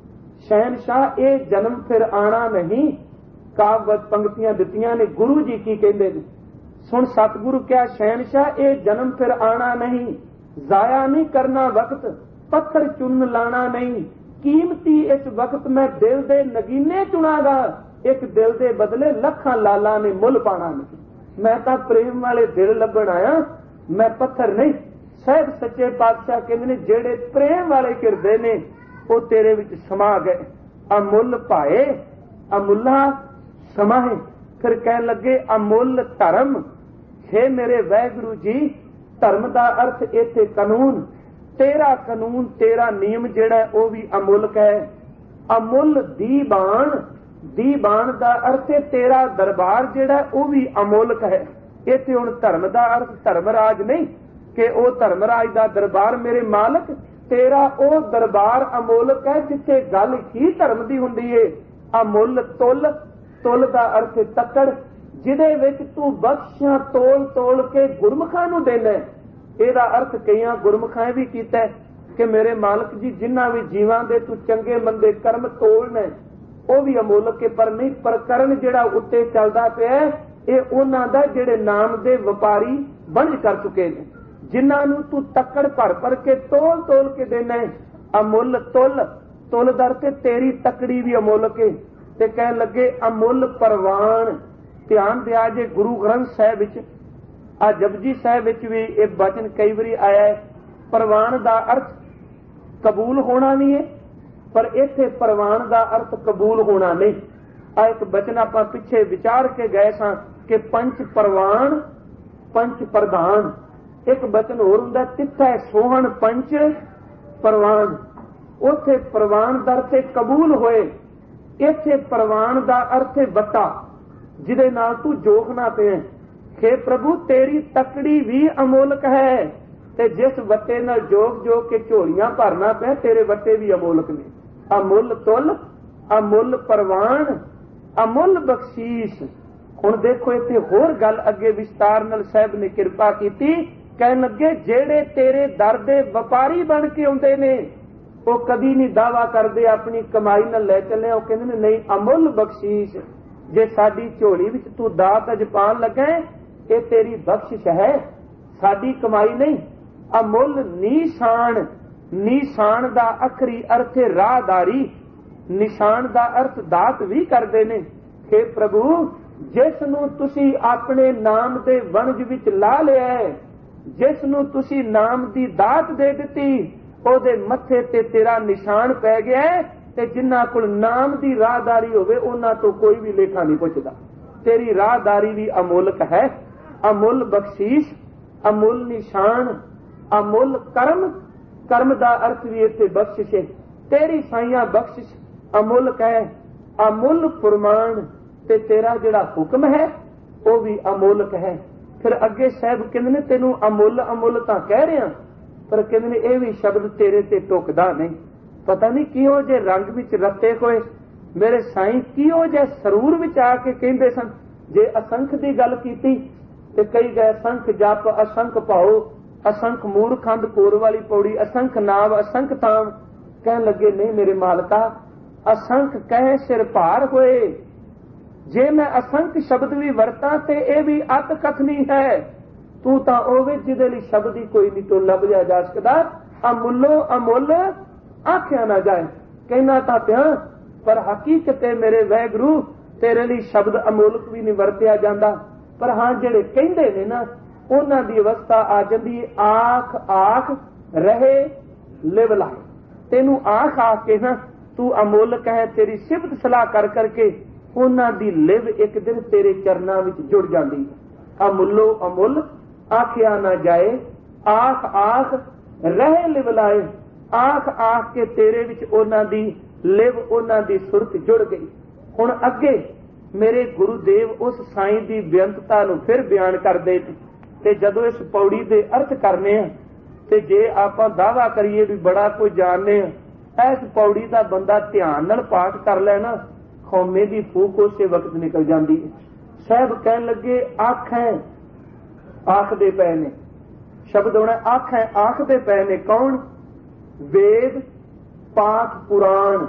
ਸ਼ਹਿਨਸ਼ਾਹ ਇਹ ਜਨਮ ਫਿਰ ਆਣਾ ਨਹੀਂ। ਕਾਵਤ ਪੰਕਤੀਆਂ ਦਿੱਤੀਆਂ ਨੇ ਗੁਰੂ ਜੀ ਕੀ ਕਹਿੰਦੇ ਨੇ। ਸੁਣ ਸਤਿਗੁਰੂ ਕਿਹਾ ਸ਼ਹਿਨਸ਼ਾਹ ਇਹ ਜਨਮ ਫਿਰ ਆਣਾ ਨਹੀਂ, ਜ਼ਾਇਆ ਨਹੀਂ ਕਰਨਾ ਵਕਤ, ਪੱਥਰ ਚੁੰਨ ਲਾਣਾ ਨਹੀਂ। ਕੀਮਤੀ ਇਸ ਵਕਤ ਮੈਂ ਦਿਲ ਦੇ ਨਗੀਨੇ ਚੁਣਾਗਾ, ਇੱਕ ਦਿਲ ਦੇ ਬਦਲੇ ਲੱਖਾਂ ਲਾਲਾਂ ਨੇ ਮੁੱਲ ਪਾਣਾ ਨਹੀਂ। ਮੈਂ ਤਾਂ ਪ੍ਰੇਮ ਵਾਲੇ ਦਿਲ ਲੱਭਣ ਆਇਆ, ਮੈਂ ਪੱਥਰ ਨਹੀਂ। ਸਾਹਿਬ ਸੱਚੇ ਪਾਤਸ਼ਾਹ ਕਹਿੰਦੇ ਨੇ ਜਿਹੜੇ ਪ੍ਰੇਮ ਵਾਲੇ ਹਿਰਦੇ ਨੇ ਉਹ ਤੇਰੇ ਵਿੱਚ ਸਮਾ ਗਏ। ਅਮੁੱਲ ਭਾਏ ਅਮੁੱਲਾ ਸਮਾਏ। ਫਿਰ ਕਹਿਣ ਲੱਗੇ ਅਮੁੱਲ ਧਰਮ। ਹੇ ਮੇਰੇ ਵਾਹਿਗੁਰੂ ਜੀ ਧਰਮ ਦਾ ਅਰਥ ਇੱਥੇ ਕਾਨੂੰਨ, ਤੇਰਾ ਕਾਨੂੰਨ ਤੇਰਾ ਨਿਯਮ ਜਿਹੜਾ ਉਹ ਵੀ ਅਮੁੱਲਕ ਹੈ। ਅਮੁੱਲ ਦੀਵਾਨ, ਦੀਵਾਨ ਦਾ ਅਰਥ ਹੈ ਤੇਰਾ ਦਰਬਾਰ ਜਿਹੜਾ ਉਹ ਵੀ ਅਮੁੱਲਕ ਹੈ। ਇੱਥੇ ਹੁਣ ਧਰਮ ਦਾ ਅਰਥ ਧਰਮਰਾਜ ਨਹੀਂ ਕਿ ਉਹ ਧਰਮਰਾਜ ਦਾ ਦਰਬਾਰ ਮੇਰੇ ਮਾਲਕ, ਤੇਰਾ ਉਹ ਦਰਬਾਰ ਅਮੁੱਲਕ ਹੈ ਜਿੱਥੇ ਗੱਲ ਹੀ ਧਰਮ ਦੀ ਹੁੰਦੀ ਏ। ਅਮੁੱਲ ਤੁਲ, ਤੁਲ ਦਾ ਅਰਥ ਤੱਕੜ, ਜਿਹਦੇ ਵਿੱਚ ਤੂੰ ਬਖਸ਼ਾਂ ਤੋਲ ਤੋਲ ਕੇ ਗੁਰਮੁਖਾਂ ਨੂੰ ਦੇਣਾ। ਇਹਦਾ ਅਰਥ ਕਈਆਂ ਗੁਰਮੁਖਾਂ ਵੀ ਕੀਤਾ ਕਿ ਮੇਰੇ ਮਾਲਕ ਜੀ ਜਿਨ੍ਹਾਂ ਵੀ ਜੀਵਾਂ ਦੇ ਤੂੰ ਚੰਗੇ ਮੰਦੇ ਕਰਮ ਤੋਲਣਾ ਉਹ ਵੀ ਅਮੁੱਲਕ ਹੈ। ਪਰ ਨਹੀਂ ਪ੍ਰਕਰਨ ਜਿਹੜਾ ਉੱਤੇ ਚੱਲਦਾ ਪਿਆ ਇਹ ਉਹਨਾਂ ਦਾ ਜਿਹੜੇ ਨਾਮ ਦੇ ਵਪਾਰੀ ਵੰਝ ਕਰ ਚੁੱਕੇ ਨੇ, ਜਿਨ੍ਹਾਂ ਨੂੰ ਤੂੰ ਤੱਕੜ ਭਰ ਭਰ ਕੇ ਤੋਲ ਤੋਲ ਕੇ ਦੇਣਾ। ਅਮੁੱਲ ਤੁਲ, ਤੁਲ ਦਰ ਤੇ ਤੇਰੀ ਤਕੜੀ ਵੀ ਅਮੁੱਲਕ ਹੈ। ਤੇ ਕਹਿਣ ਲੱਗੇ ਅਮੁੱਲ ਪ੍ਰਵਾਨ। ਧਿਆਨ ਦਿਆ ਜੇ ਗੁਰੂ ਗ੍ਰੰਥ ਸਾਹਿਬ ਵਿੱਚ ਆ ਜਪਜੀ ਸਾਹਿਬ ਵਿੱਚ ਵੀ ਇਹ ਬਚਨ ਕਈ ਵਾਰੀ ਆਇਆ ਹੈ। ਪ੍ਰਵਾਨ ਦਾ ਅਰਥ ਕਬੂਲ ਹੋਣਾ ਵੀ ਹੈ, पर इत्थे प्रवान का अर्थ कबूल होना नहीं। आ एक बचन आप पिछे विचार के गए सां कि पंच प्रवान पंच प्रधान। एक बचन होर हुंदा तिथै सोहन पंच प्रवान। उथे प्रवान का अर्थ कबूल होए, इत्थे प्रवान का अर्थ बट्टा जिदे नाल तू जोखना पे। हे प्रभु तेरी तकड़ी भी अमोलक है, ते जिस वट्टे नाल जोग जोग के झोलियां भरना पे तेरे वट्टे भी अमोलक ने। अमुल तुल, अमुल प्रवान, अमुल बख्शीश। हुण देखो इत्थे होर गल अगे विस्तार नाल साहिब ने किरपा कीती। कहन लगे जेड़े तेरे दर दे व्यापारी बन के आउंदे ने वो कदी नहीं दावा करते अपनी कमाई नाल लै चले। वो कहंदे ने नहीं अमुल बख्शीश, जे साडी झोली विच तू दात अज पाण लगा ये तेरी बख्शिश है, साडी कमाई नहीं। अमुल निशान, निशान दा अखरी अर्थ राहदारी, निशान दा अर्थ दात भी करते ने। हे प्रभु जिस नूं तुसी अपने नाम दे वणज विच ला लिया है, जिस नूं तुसी नाम दी दात दे दिती ओदे मत्थे ते तेरा निशान पै गया है, ते जिन्हां कोल नाम दी राहदारी होवे उन्हां तो कोई भी लेखा नहीं पुछदा। तेरी राहदारी भी अमोलक है। अमुल बख्शीश, अमुल निशान, अमुल कर्म। कर्म दा अर्थ भी इत्थे बख्शिश है। तेरी साइयां बख्शिश अमुलक है। अमुल फरमान, ते तेरा जिहड़ा हुक्म है वो भी अमोलक है। फिर अगे साहब कहंदे ने तेनू अमुल अमुल तां कह रहे हैं, पर कहंदे ने यह भी शब्द तेरे ते टुकदा नहीं। पता नहीं किहो जे रंग विच रते होए मेरे साईं, किहो जे सरूर विच आके कहंदे सन। जे असंख दी गल कीती ते कई गए असंख जप असंख भाओ, असंख मूर्खंद कोर वाली पौड़ी, असंख नाव असंख ताम। कहन लगे नहीं मेरे मालका, असंख कहे सिर भार होए। जे मैं असंख शब्द भी वरता ते यह भी अत कथनी है। तू तां ओवे जिहदे लई शब्द ही कोई नहीं तो लभया जा सकदा। अमुलो अमुल आख्या ना जाए। कहना तां पिया पर हकीकत मेरे वैगुरू तेरे लिए शब्द अमोलक भी नहीं वरत्या जाता। पर हाँ जेड़े कहंदे ने ना उन्हां दी अवस्था आ जांदी आख आख रहे लिव लाए। तेनू आख आख के ना तू अमोलक है, तेरी सिफत सलाह कर करके उन्हां दी लिव एक दिन तेरे चरनां विच जुड़ जाती। अमुलो अमुल आखिया ना जाए, आख आख रहे लिव लाए। आख आख के तेरे विच उन्हां दी लिव उन्हां दी सुरत जुड़ गई। हुण अगे मेरे गुरुदेव उस साईं दी बेअंतता नूं फिर बयान करदे ते जदों इस पौड़ी दे अर्थ करने आ ते जे आपां दावा करिए भी बड़ा कुछ जानने आ, इस पौड़ी दा बंदा ध्यान नाल पाठ कर लेना खौमे दी फूक उसे वक्त निकल जाती है। साहब कहन लगे आखें आखदे पए ने, शब्द होना आखें आखदे पए ने कौन? वेद पाठ पुराण।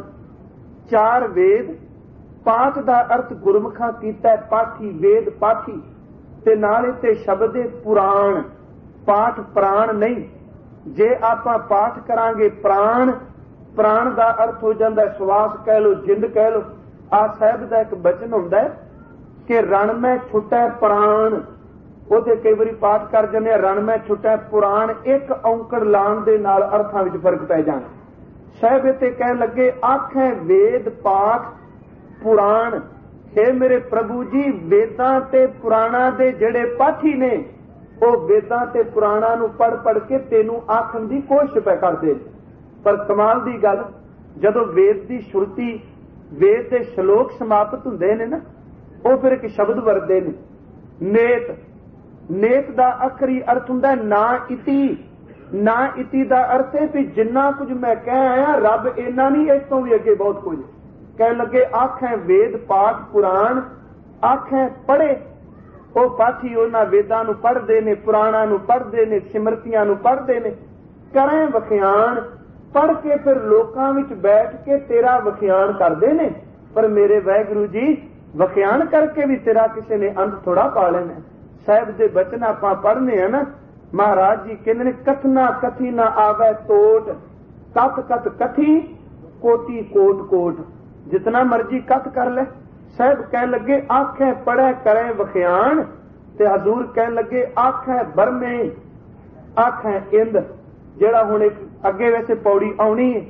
चार वेद, पाठ दा अर्थ गुरमुखा कीता पाठी, वेद पाठी ते नाल इत्ते शब्द है पुराण। पाठ प्राण नहीं। जे आपां पाठ करांगे प्राण, प्राण दा अर्थ हो जांदा श्वास कह लो, जिंद कह लो। आ साहब दा एक बचन हुंदा है कि रण में छुटै प्राण। ਉਹਦੇ कई बारी पाठ कर जाने रण में छुटा पुराण। एक औंकड़ लाण दे नाल अर्थां विच फर्क पै जाना। साहब इत्थे कहन लगे आखें वेद पाठ पुराण। हे मेरे प्रभु जी वेदां ते पुराणां दे जेड़े पाठी ने ਉਹ वेदां ते पुराणां नूं पढ़ पढ़ के तेनू आखण दी कोशिश पै करदे। पर कमाल दी गल जदों वेद दी श्रुति वेद दे श्लोक समाप्त हुंदे ने ना ਉਹ फिर एक शब्द वरदे ने नेत। नेत दा आखरी अर्थ हुंदा ना इति। ना इति दा अर्थ है भी जिन्ना कुछ मैं कह आया रब इन्ना नहीं, इस तो भी अगे बहुत कुछ। कह लगे आखें वेद पाठ पुराण, आखें पढ़े ਉਹ ਪਾਠੀ ਉਹਨਾਂ वेदां ਨੂੰ पढ़दे ने, पुराणां ਨੂੰ पढ़दे ने, सिमरतियां ਨੂੰ पढ़दे ने। करें वखियान पढ़ के फिर लोकां विच बैठ के तेरा वखियान करदे ने। पर मेरे वाहिगुरू जी वखियान करके भी तेरा किसी ने अंत थोड़ा पा लेना। साहब दे बचन आपां पढ़ने हैं ना, महाराज जी कहंदे ने कथना कथी ना आवे तोट, कथ कथ कथी कोटि कोट कोट। जितना मर्जी कथ कर ले। साहब कह लगे आखें पढ़े करें वखियान, ते हजूर कह लगे आखें बरमे आखें इंद। जेड़ा हुण एक अगे वैसे पौड़ी आउणी है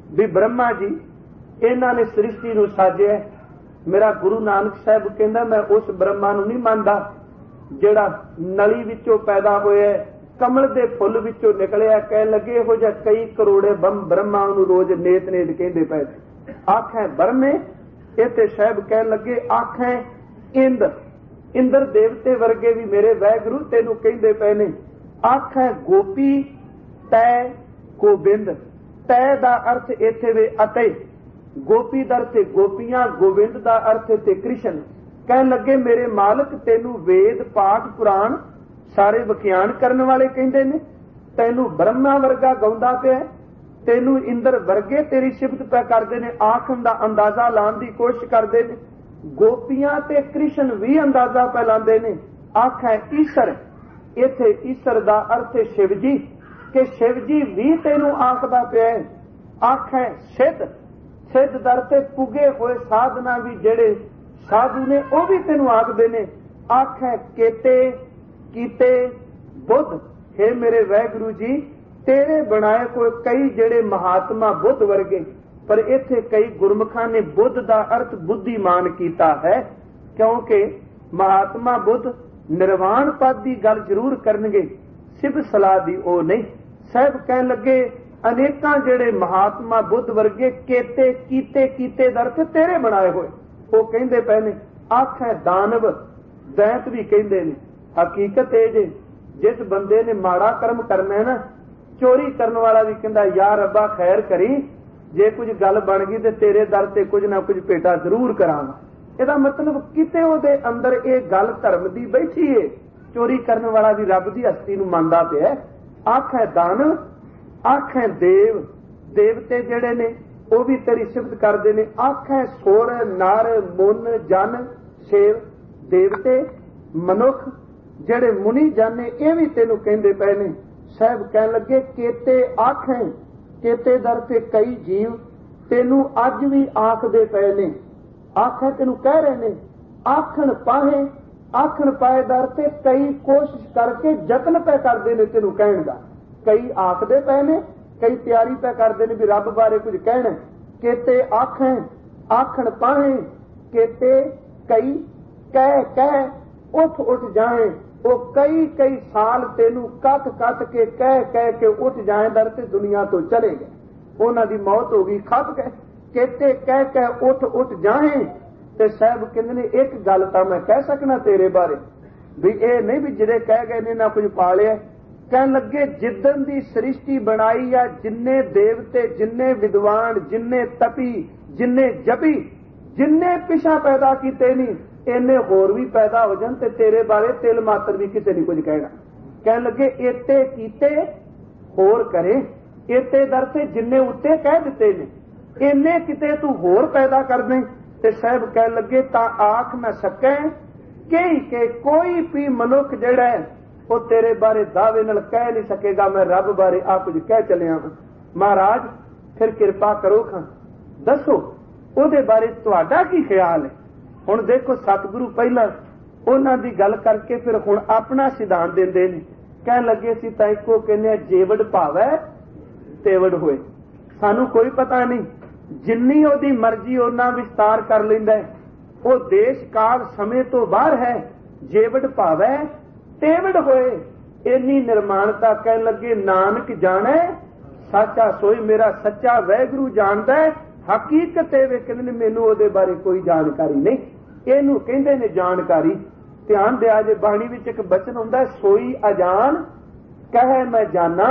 भी ब्रह्मा जी इन्हां ने सृष्टि नूं साजिया। मेरा गुरु नानक साहब कहंदा मैं उस ब्रह्मा नूं नहीं मानदा जिहड़ा नली विचों पैदा होया, कमल दे फुੱਲ विचों निकलिया। कह लगे इहो जिहा कई करोड़े बम ब्रह्मा नूं रोज नेत नेत कहंदे पए। आखें ब्रह्मे इत्थे साहब कह लगे आखें इंद्र इंद्र देवते वर्गे भी मेरे वैगुरु तेनू कहंदे पए ने। आखें गोपी तै गोबिंद, तै दा अर्थ इत्थे वे अते, गोपी दा अर्थ गोपियां, गोविंद दा अर्थ ते कृष्ण। कह लगे मेरे मालक तेनू वेद पाठ पुराण सारे विख्यान करने वाले कहंदे ने, तेनू ब्रह्मा वर्गा गाउंदा पिया, तेनू इंद्र वर्गे तेरी सिफत पै करदे ने, आखन दा अंदाजा लाने की कोशिश करदे ने। गोपियां ते कृष्ण भी अंदाजा पै लांदे ने। आखें ईश्वर, इत्थे ईश्वर दा अर्थ शिव जी, कि शिव जी भी तेनू आखदा पिया। आखें सिद्ध, सिद्ध दर ते पुगे होए साधना भी जेड़े साधु ने वह भी तेनू आखदे ने। आखें केते कीते बुद्ध, हे मेरे वैगुरु जी तेरे बनाए कोई कई जेड़े महात्मा बुद्ध वर्गे, पर इत्थे कई गुरमुखां ने बुद्ध दा अर्थ बुद्धिमान कीता है, क्योंकि महात्मा बुद्ध निर्वाण पद की गल जरूर करनगे, सिर्फ सलाह दी ओ नहीं। साहब कह लगे अनेकां जेड़े महात्मा बुद्ध वर्गे केते कीते कीते दर ते तेरे बनाए होए, वो कहंदे पए ने। आखे दानव, दैत भी कहंदे ने। हकीकत है जे जिस बंदे ने माड़ा कर्म करना है ना, चोरी करने वाला भी कहंदा यार रब्बा खैर करी, जे कुछ गल बन गई तो तेरे दर ते कुछ ना कुछ पेटा जरूर करांगा। इहदा मतलब किते ओहदे अंदर ये गल धर्म दी बैठी है। चोरी करने वाला भी रब दी हस्ती नूं मनदा पिया। आखे दानव, आखे देव, देवते जेड़े ने वो भी तेरी सिफत करते ने। आखे सुर नर मुन जन सेव, देवते मनुख जेड़े मुनि जाने ये भी तेनू कहंदे पए ने। साहब कह लगे केते आखें, केते दर ते कई जीव तेनू अज भी आखदे पए ने। आखें तेनू कह रहे ने। आखण पाहे, आखण पाए दर ते कई कोशिश करके जतन पे करते ने तेनू कहण दा। कई आखदे पए ने, कई तैयारी पे करते ने भी रब बारे कुछ कहना। केते आखें, आखण पाहे, केते कई कह कह उठ उठ जाए। वो कई कई साल तेनू कट कट के कह कह के उठ जाए दर ते दुनिया तो चले गए। उन्हां दी मौत हो गई, खप गए। केते कह कह उठ उठ जाए। ते साहब कहंदे ने एक गल तां मैं कह सकना तेरे बारे भी ये नहीं भी जिहड़े कह गए ने ना कुछ पालिया। कह लगे जिदन दी सृष्टि बनाई आ, जिन्ने देवते, जिन्ने विद्वान, जिन्ने तपी, जिन्ने जपी, जिन्ने पिछा पैदा कीते नहीं, इन्ने होर भी पैदा हो जान ते तेरे बारे तिल मात्र भी किसी नहीं कुछ कहना। कह लगे इत्ते कीते होर करे, इत्ते दर ते जिन्ने उत्ते कह दिते ने, इन्ने किते तू होर पैदा कर दे। ते साहब कह लगे ता आख न सकै कि के कोई भी मनुख जेड़ा है वो तेरे बारे दावे नाल कह नहीं सकेगा मैं रब बारे आ कुछ कह चलिया हां। महाराज फिर कृपा करो खां, दसो उहदे बारे तुहाडा की ख्याल है। हुण देखो सतगुरु पहला उन्हां दी गल करके फिर हुण अपना सिद्धांत देंदे ने। कह लगे सी तां इक्को कहने जेवड़ भावै तेवड़ होए। सानू कोई पता नहीं, जिन्नी ओदी मर्जी उन्ना विस्तार कर लैंदा है। वो देश काल समय तो बाहर है। जेवड़ भावै तेवड़ होए, इन्नी निर्माणता। कह लगे नानक जाने सच्चा सोई, मेरा सच्चा वैगुरु जानदा है। हकीकत ये कहंदे ने मैनू ओदे बारे कोई जानकारी नहीं। इहनू कहंदे ने जानकारी। ध्यान दिया जे बाणी विच एक बचन हुंदा है सोई अजान कहे मैं जाना,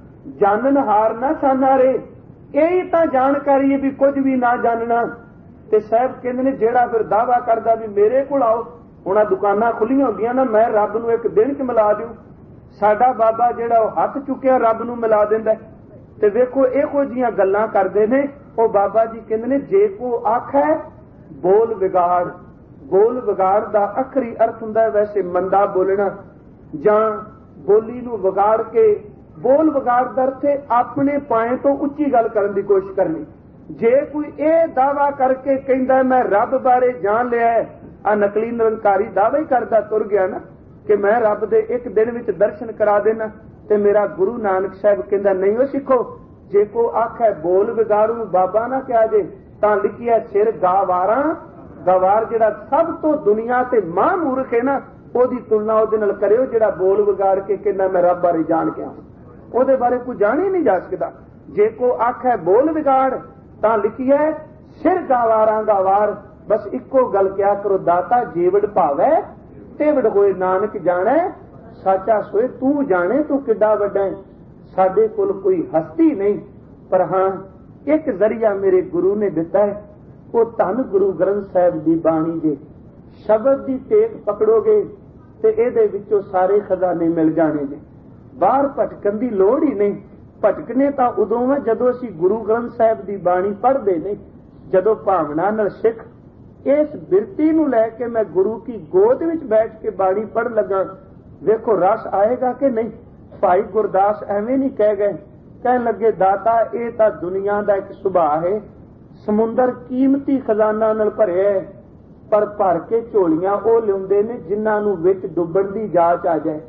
जानन हार ना साना रे। यही तां जानकारी है भी कुछ भी ना जानना। ते साहब कहंदे ने जेड़ा फिर दावा करदा भी मेरे कोल आओ, हुण दुकानां खुलियां होंदियां ना, मैं रब नूं एक दिन च मिला दिऊं। साडा बाबा जेड़ा वो हथ चुकिया रब नूं मिला दिंदा। ते वेखो इहो जिहियां गल्लां करदे ने। वो बाबा जी कहंदे ने जे को आखै बोल विगाड़, बोल विगाड़ दा अखरी अर्थ हुंदा है वैसे मंदा बोलना जां बोली नूं विगाड़ के, बोल विगाड़ दा अर्थ है अपने पाए तो उच्ची गल करन दी कोशिश करनी। जे कोई ये दावा करके कहंदा मैं रब बारे जान लिया है, आ नकली निरंकारी दावा ही करदा तुर गया ना कि मैं रब दे एक दिन विच दर्शन करा देना। ते मेरा गुरु नानक साहब कहंदा नहीं हो सिखो, जे को आखे बोल विगाड़ू बाबा ना क्या जे तां लिखिया सिर गावारा गवार जिहड़ा सब तो दुनिया ते मां मूर्ख है ना ओदी तुलना ओदे नाल करियो जिहड़ा बोल विगाड़ के कहना मैं रब बारे जान के आं ओदे बारे कोई जान ही नहीं जा सकदा। जे को आखे बोल विगाड़ तां लिखिया सिर गावारा गवार। बस इको गल क्या करो दाता जेवड़ भावै तेवड़ होए नानक जाने साचा सोए तू जाने तू किड्डा वड्डा है। साडे कोल कोई हस्ती नहीं पर हाँ एक जरिया मेरे गुरु ने दिता है वो धन गुरु ग्रंथ साहिब दी बाणी जे शब्द दी टेक पकड़ोगे ते इहदे विचों सारे खजाने मिल जाने जे। बाहर भटकन दी लोड़ ही नहीं। भटकने तां उदों है जदों असीं गुरु ग्रंथ साहिब दी बाणी पढ़दे नहीं। जदों भावना नाल सिख इस बिरती नूं लैके मैं गुरु की गोद विच बैठ के बाणी पढ़ लगा देखो रस आएगा कि नहीं। भाई गुरदास एवें नहीं कह गए कह लगे दाता ये तां दुनिया दा एक सुभाअ है समुंदर कीमती खजाना नाल भरिया है पर भर के झोलियां वो लियाउंदे ने जिन्हां नूं विच डुब्बण दी जाच आ जाए।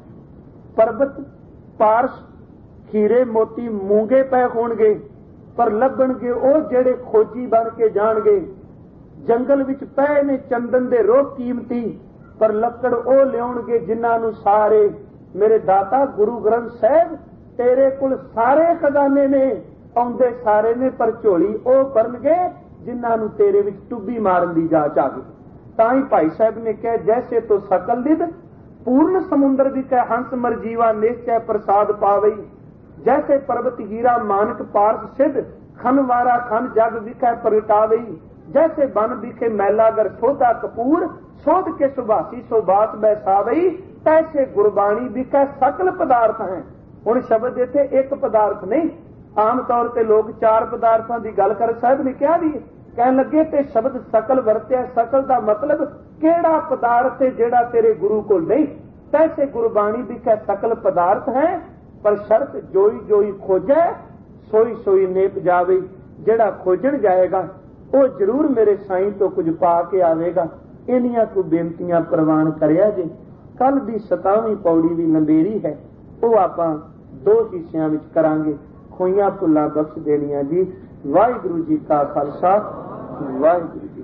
पर्वत पारस खीरे मोती मूंगे पै होणगे पर लभणगे वो जेड़े खोजी बन के जाणगे। जंगल विच पए ने चंदन दे रोह कीमती पर लकड़ वो लियाउणगे जिन्हां नूं सारे मेरे दाता गुरु ग्रंथ साहिब तेरे कुल सारे खजाने ने आउंदे सारे ने पर झोली वो भरनगे जिन्हां नूं तेरे विच टुब्बी मारन दी जाच आ गई। तां ही भाई साहब ने कहा जैसे तो सकल लिद पूर्ण समुंदर भी कह हंस मरजीवा निश्चय प्रसाद पावई। जैसे पर्वत हीरा मानक पारस सिद्ध खनवारा खन जग विखै प्रगटावई। जैसे बन बिखे मैलागर सोधा कपूर सोध के सुभासी सोबात बैसावई। तैसे गुरबाणी बिखै सकल पदार्थ हैं। हुण शब्द इत्थे एक पदार्थ नहीं। आम तौर ते लोग चार पदार्थों की गल कर साहब ने क्या दी कह लगे ते शब्द सकल वरत्या सकल का मतलब केड़ा पदार्थ है जेड़ा तेरे गुरु को नहीं। तैसे गुरबाणी बिखै सकल पदार्थ हैं पर शर्त जोई जोई खोजे सोई सोई नेप जावे। जेड़ा खोजण जाएगा वो जरूर मेरे साईं तो कुछ पा के आवेगा। इन्नियां को बेनतियां प्रवान करिया जे। कल दी सतावीं पौड़ी भी लंबेरी है वो आपां दो हिस्सियां विच करांगे। खोइयां भुल्लां बख्श देणियां जी। वाहिगुरू जी का खालसा वाहिगुरू।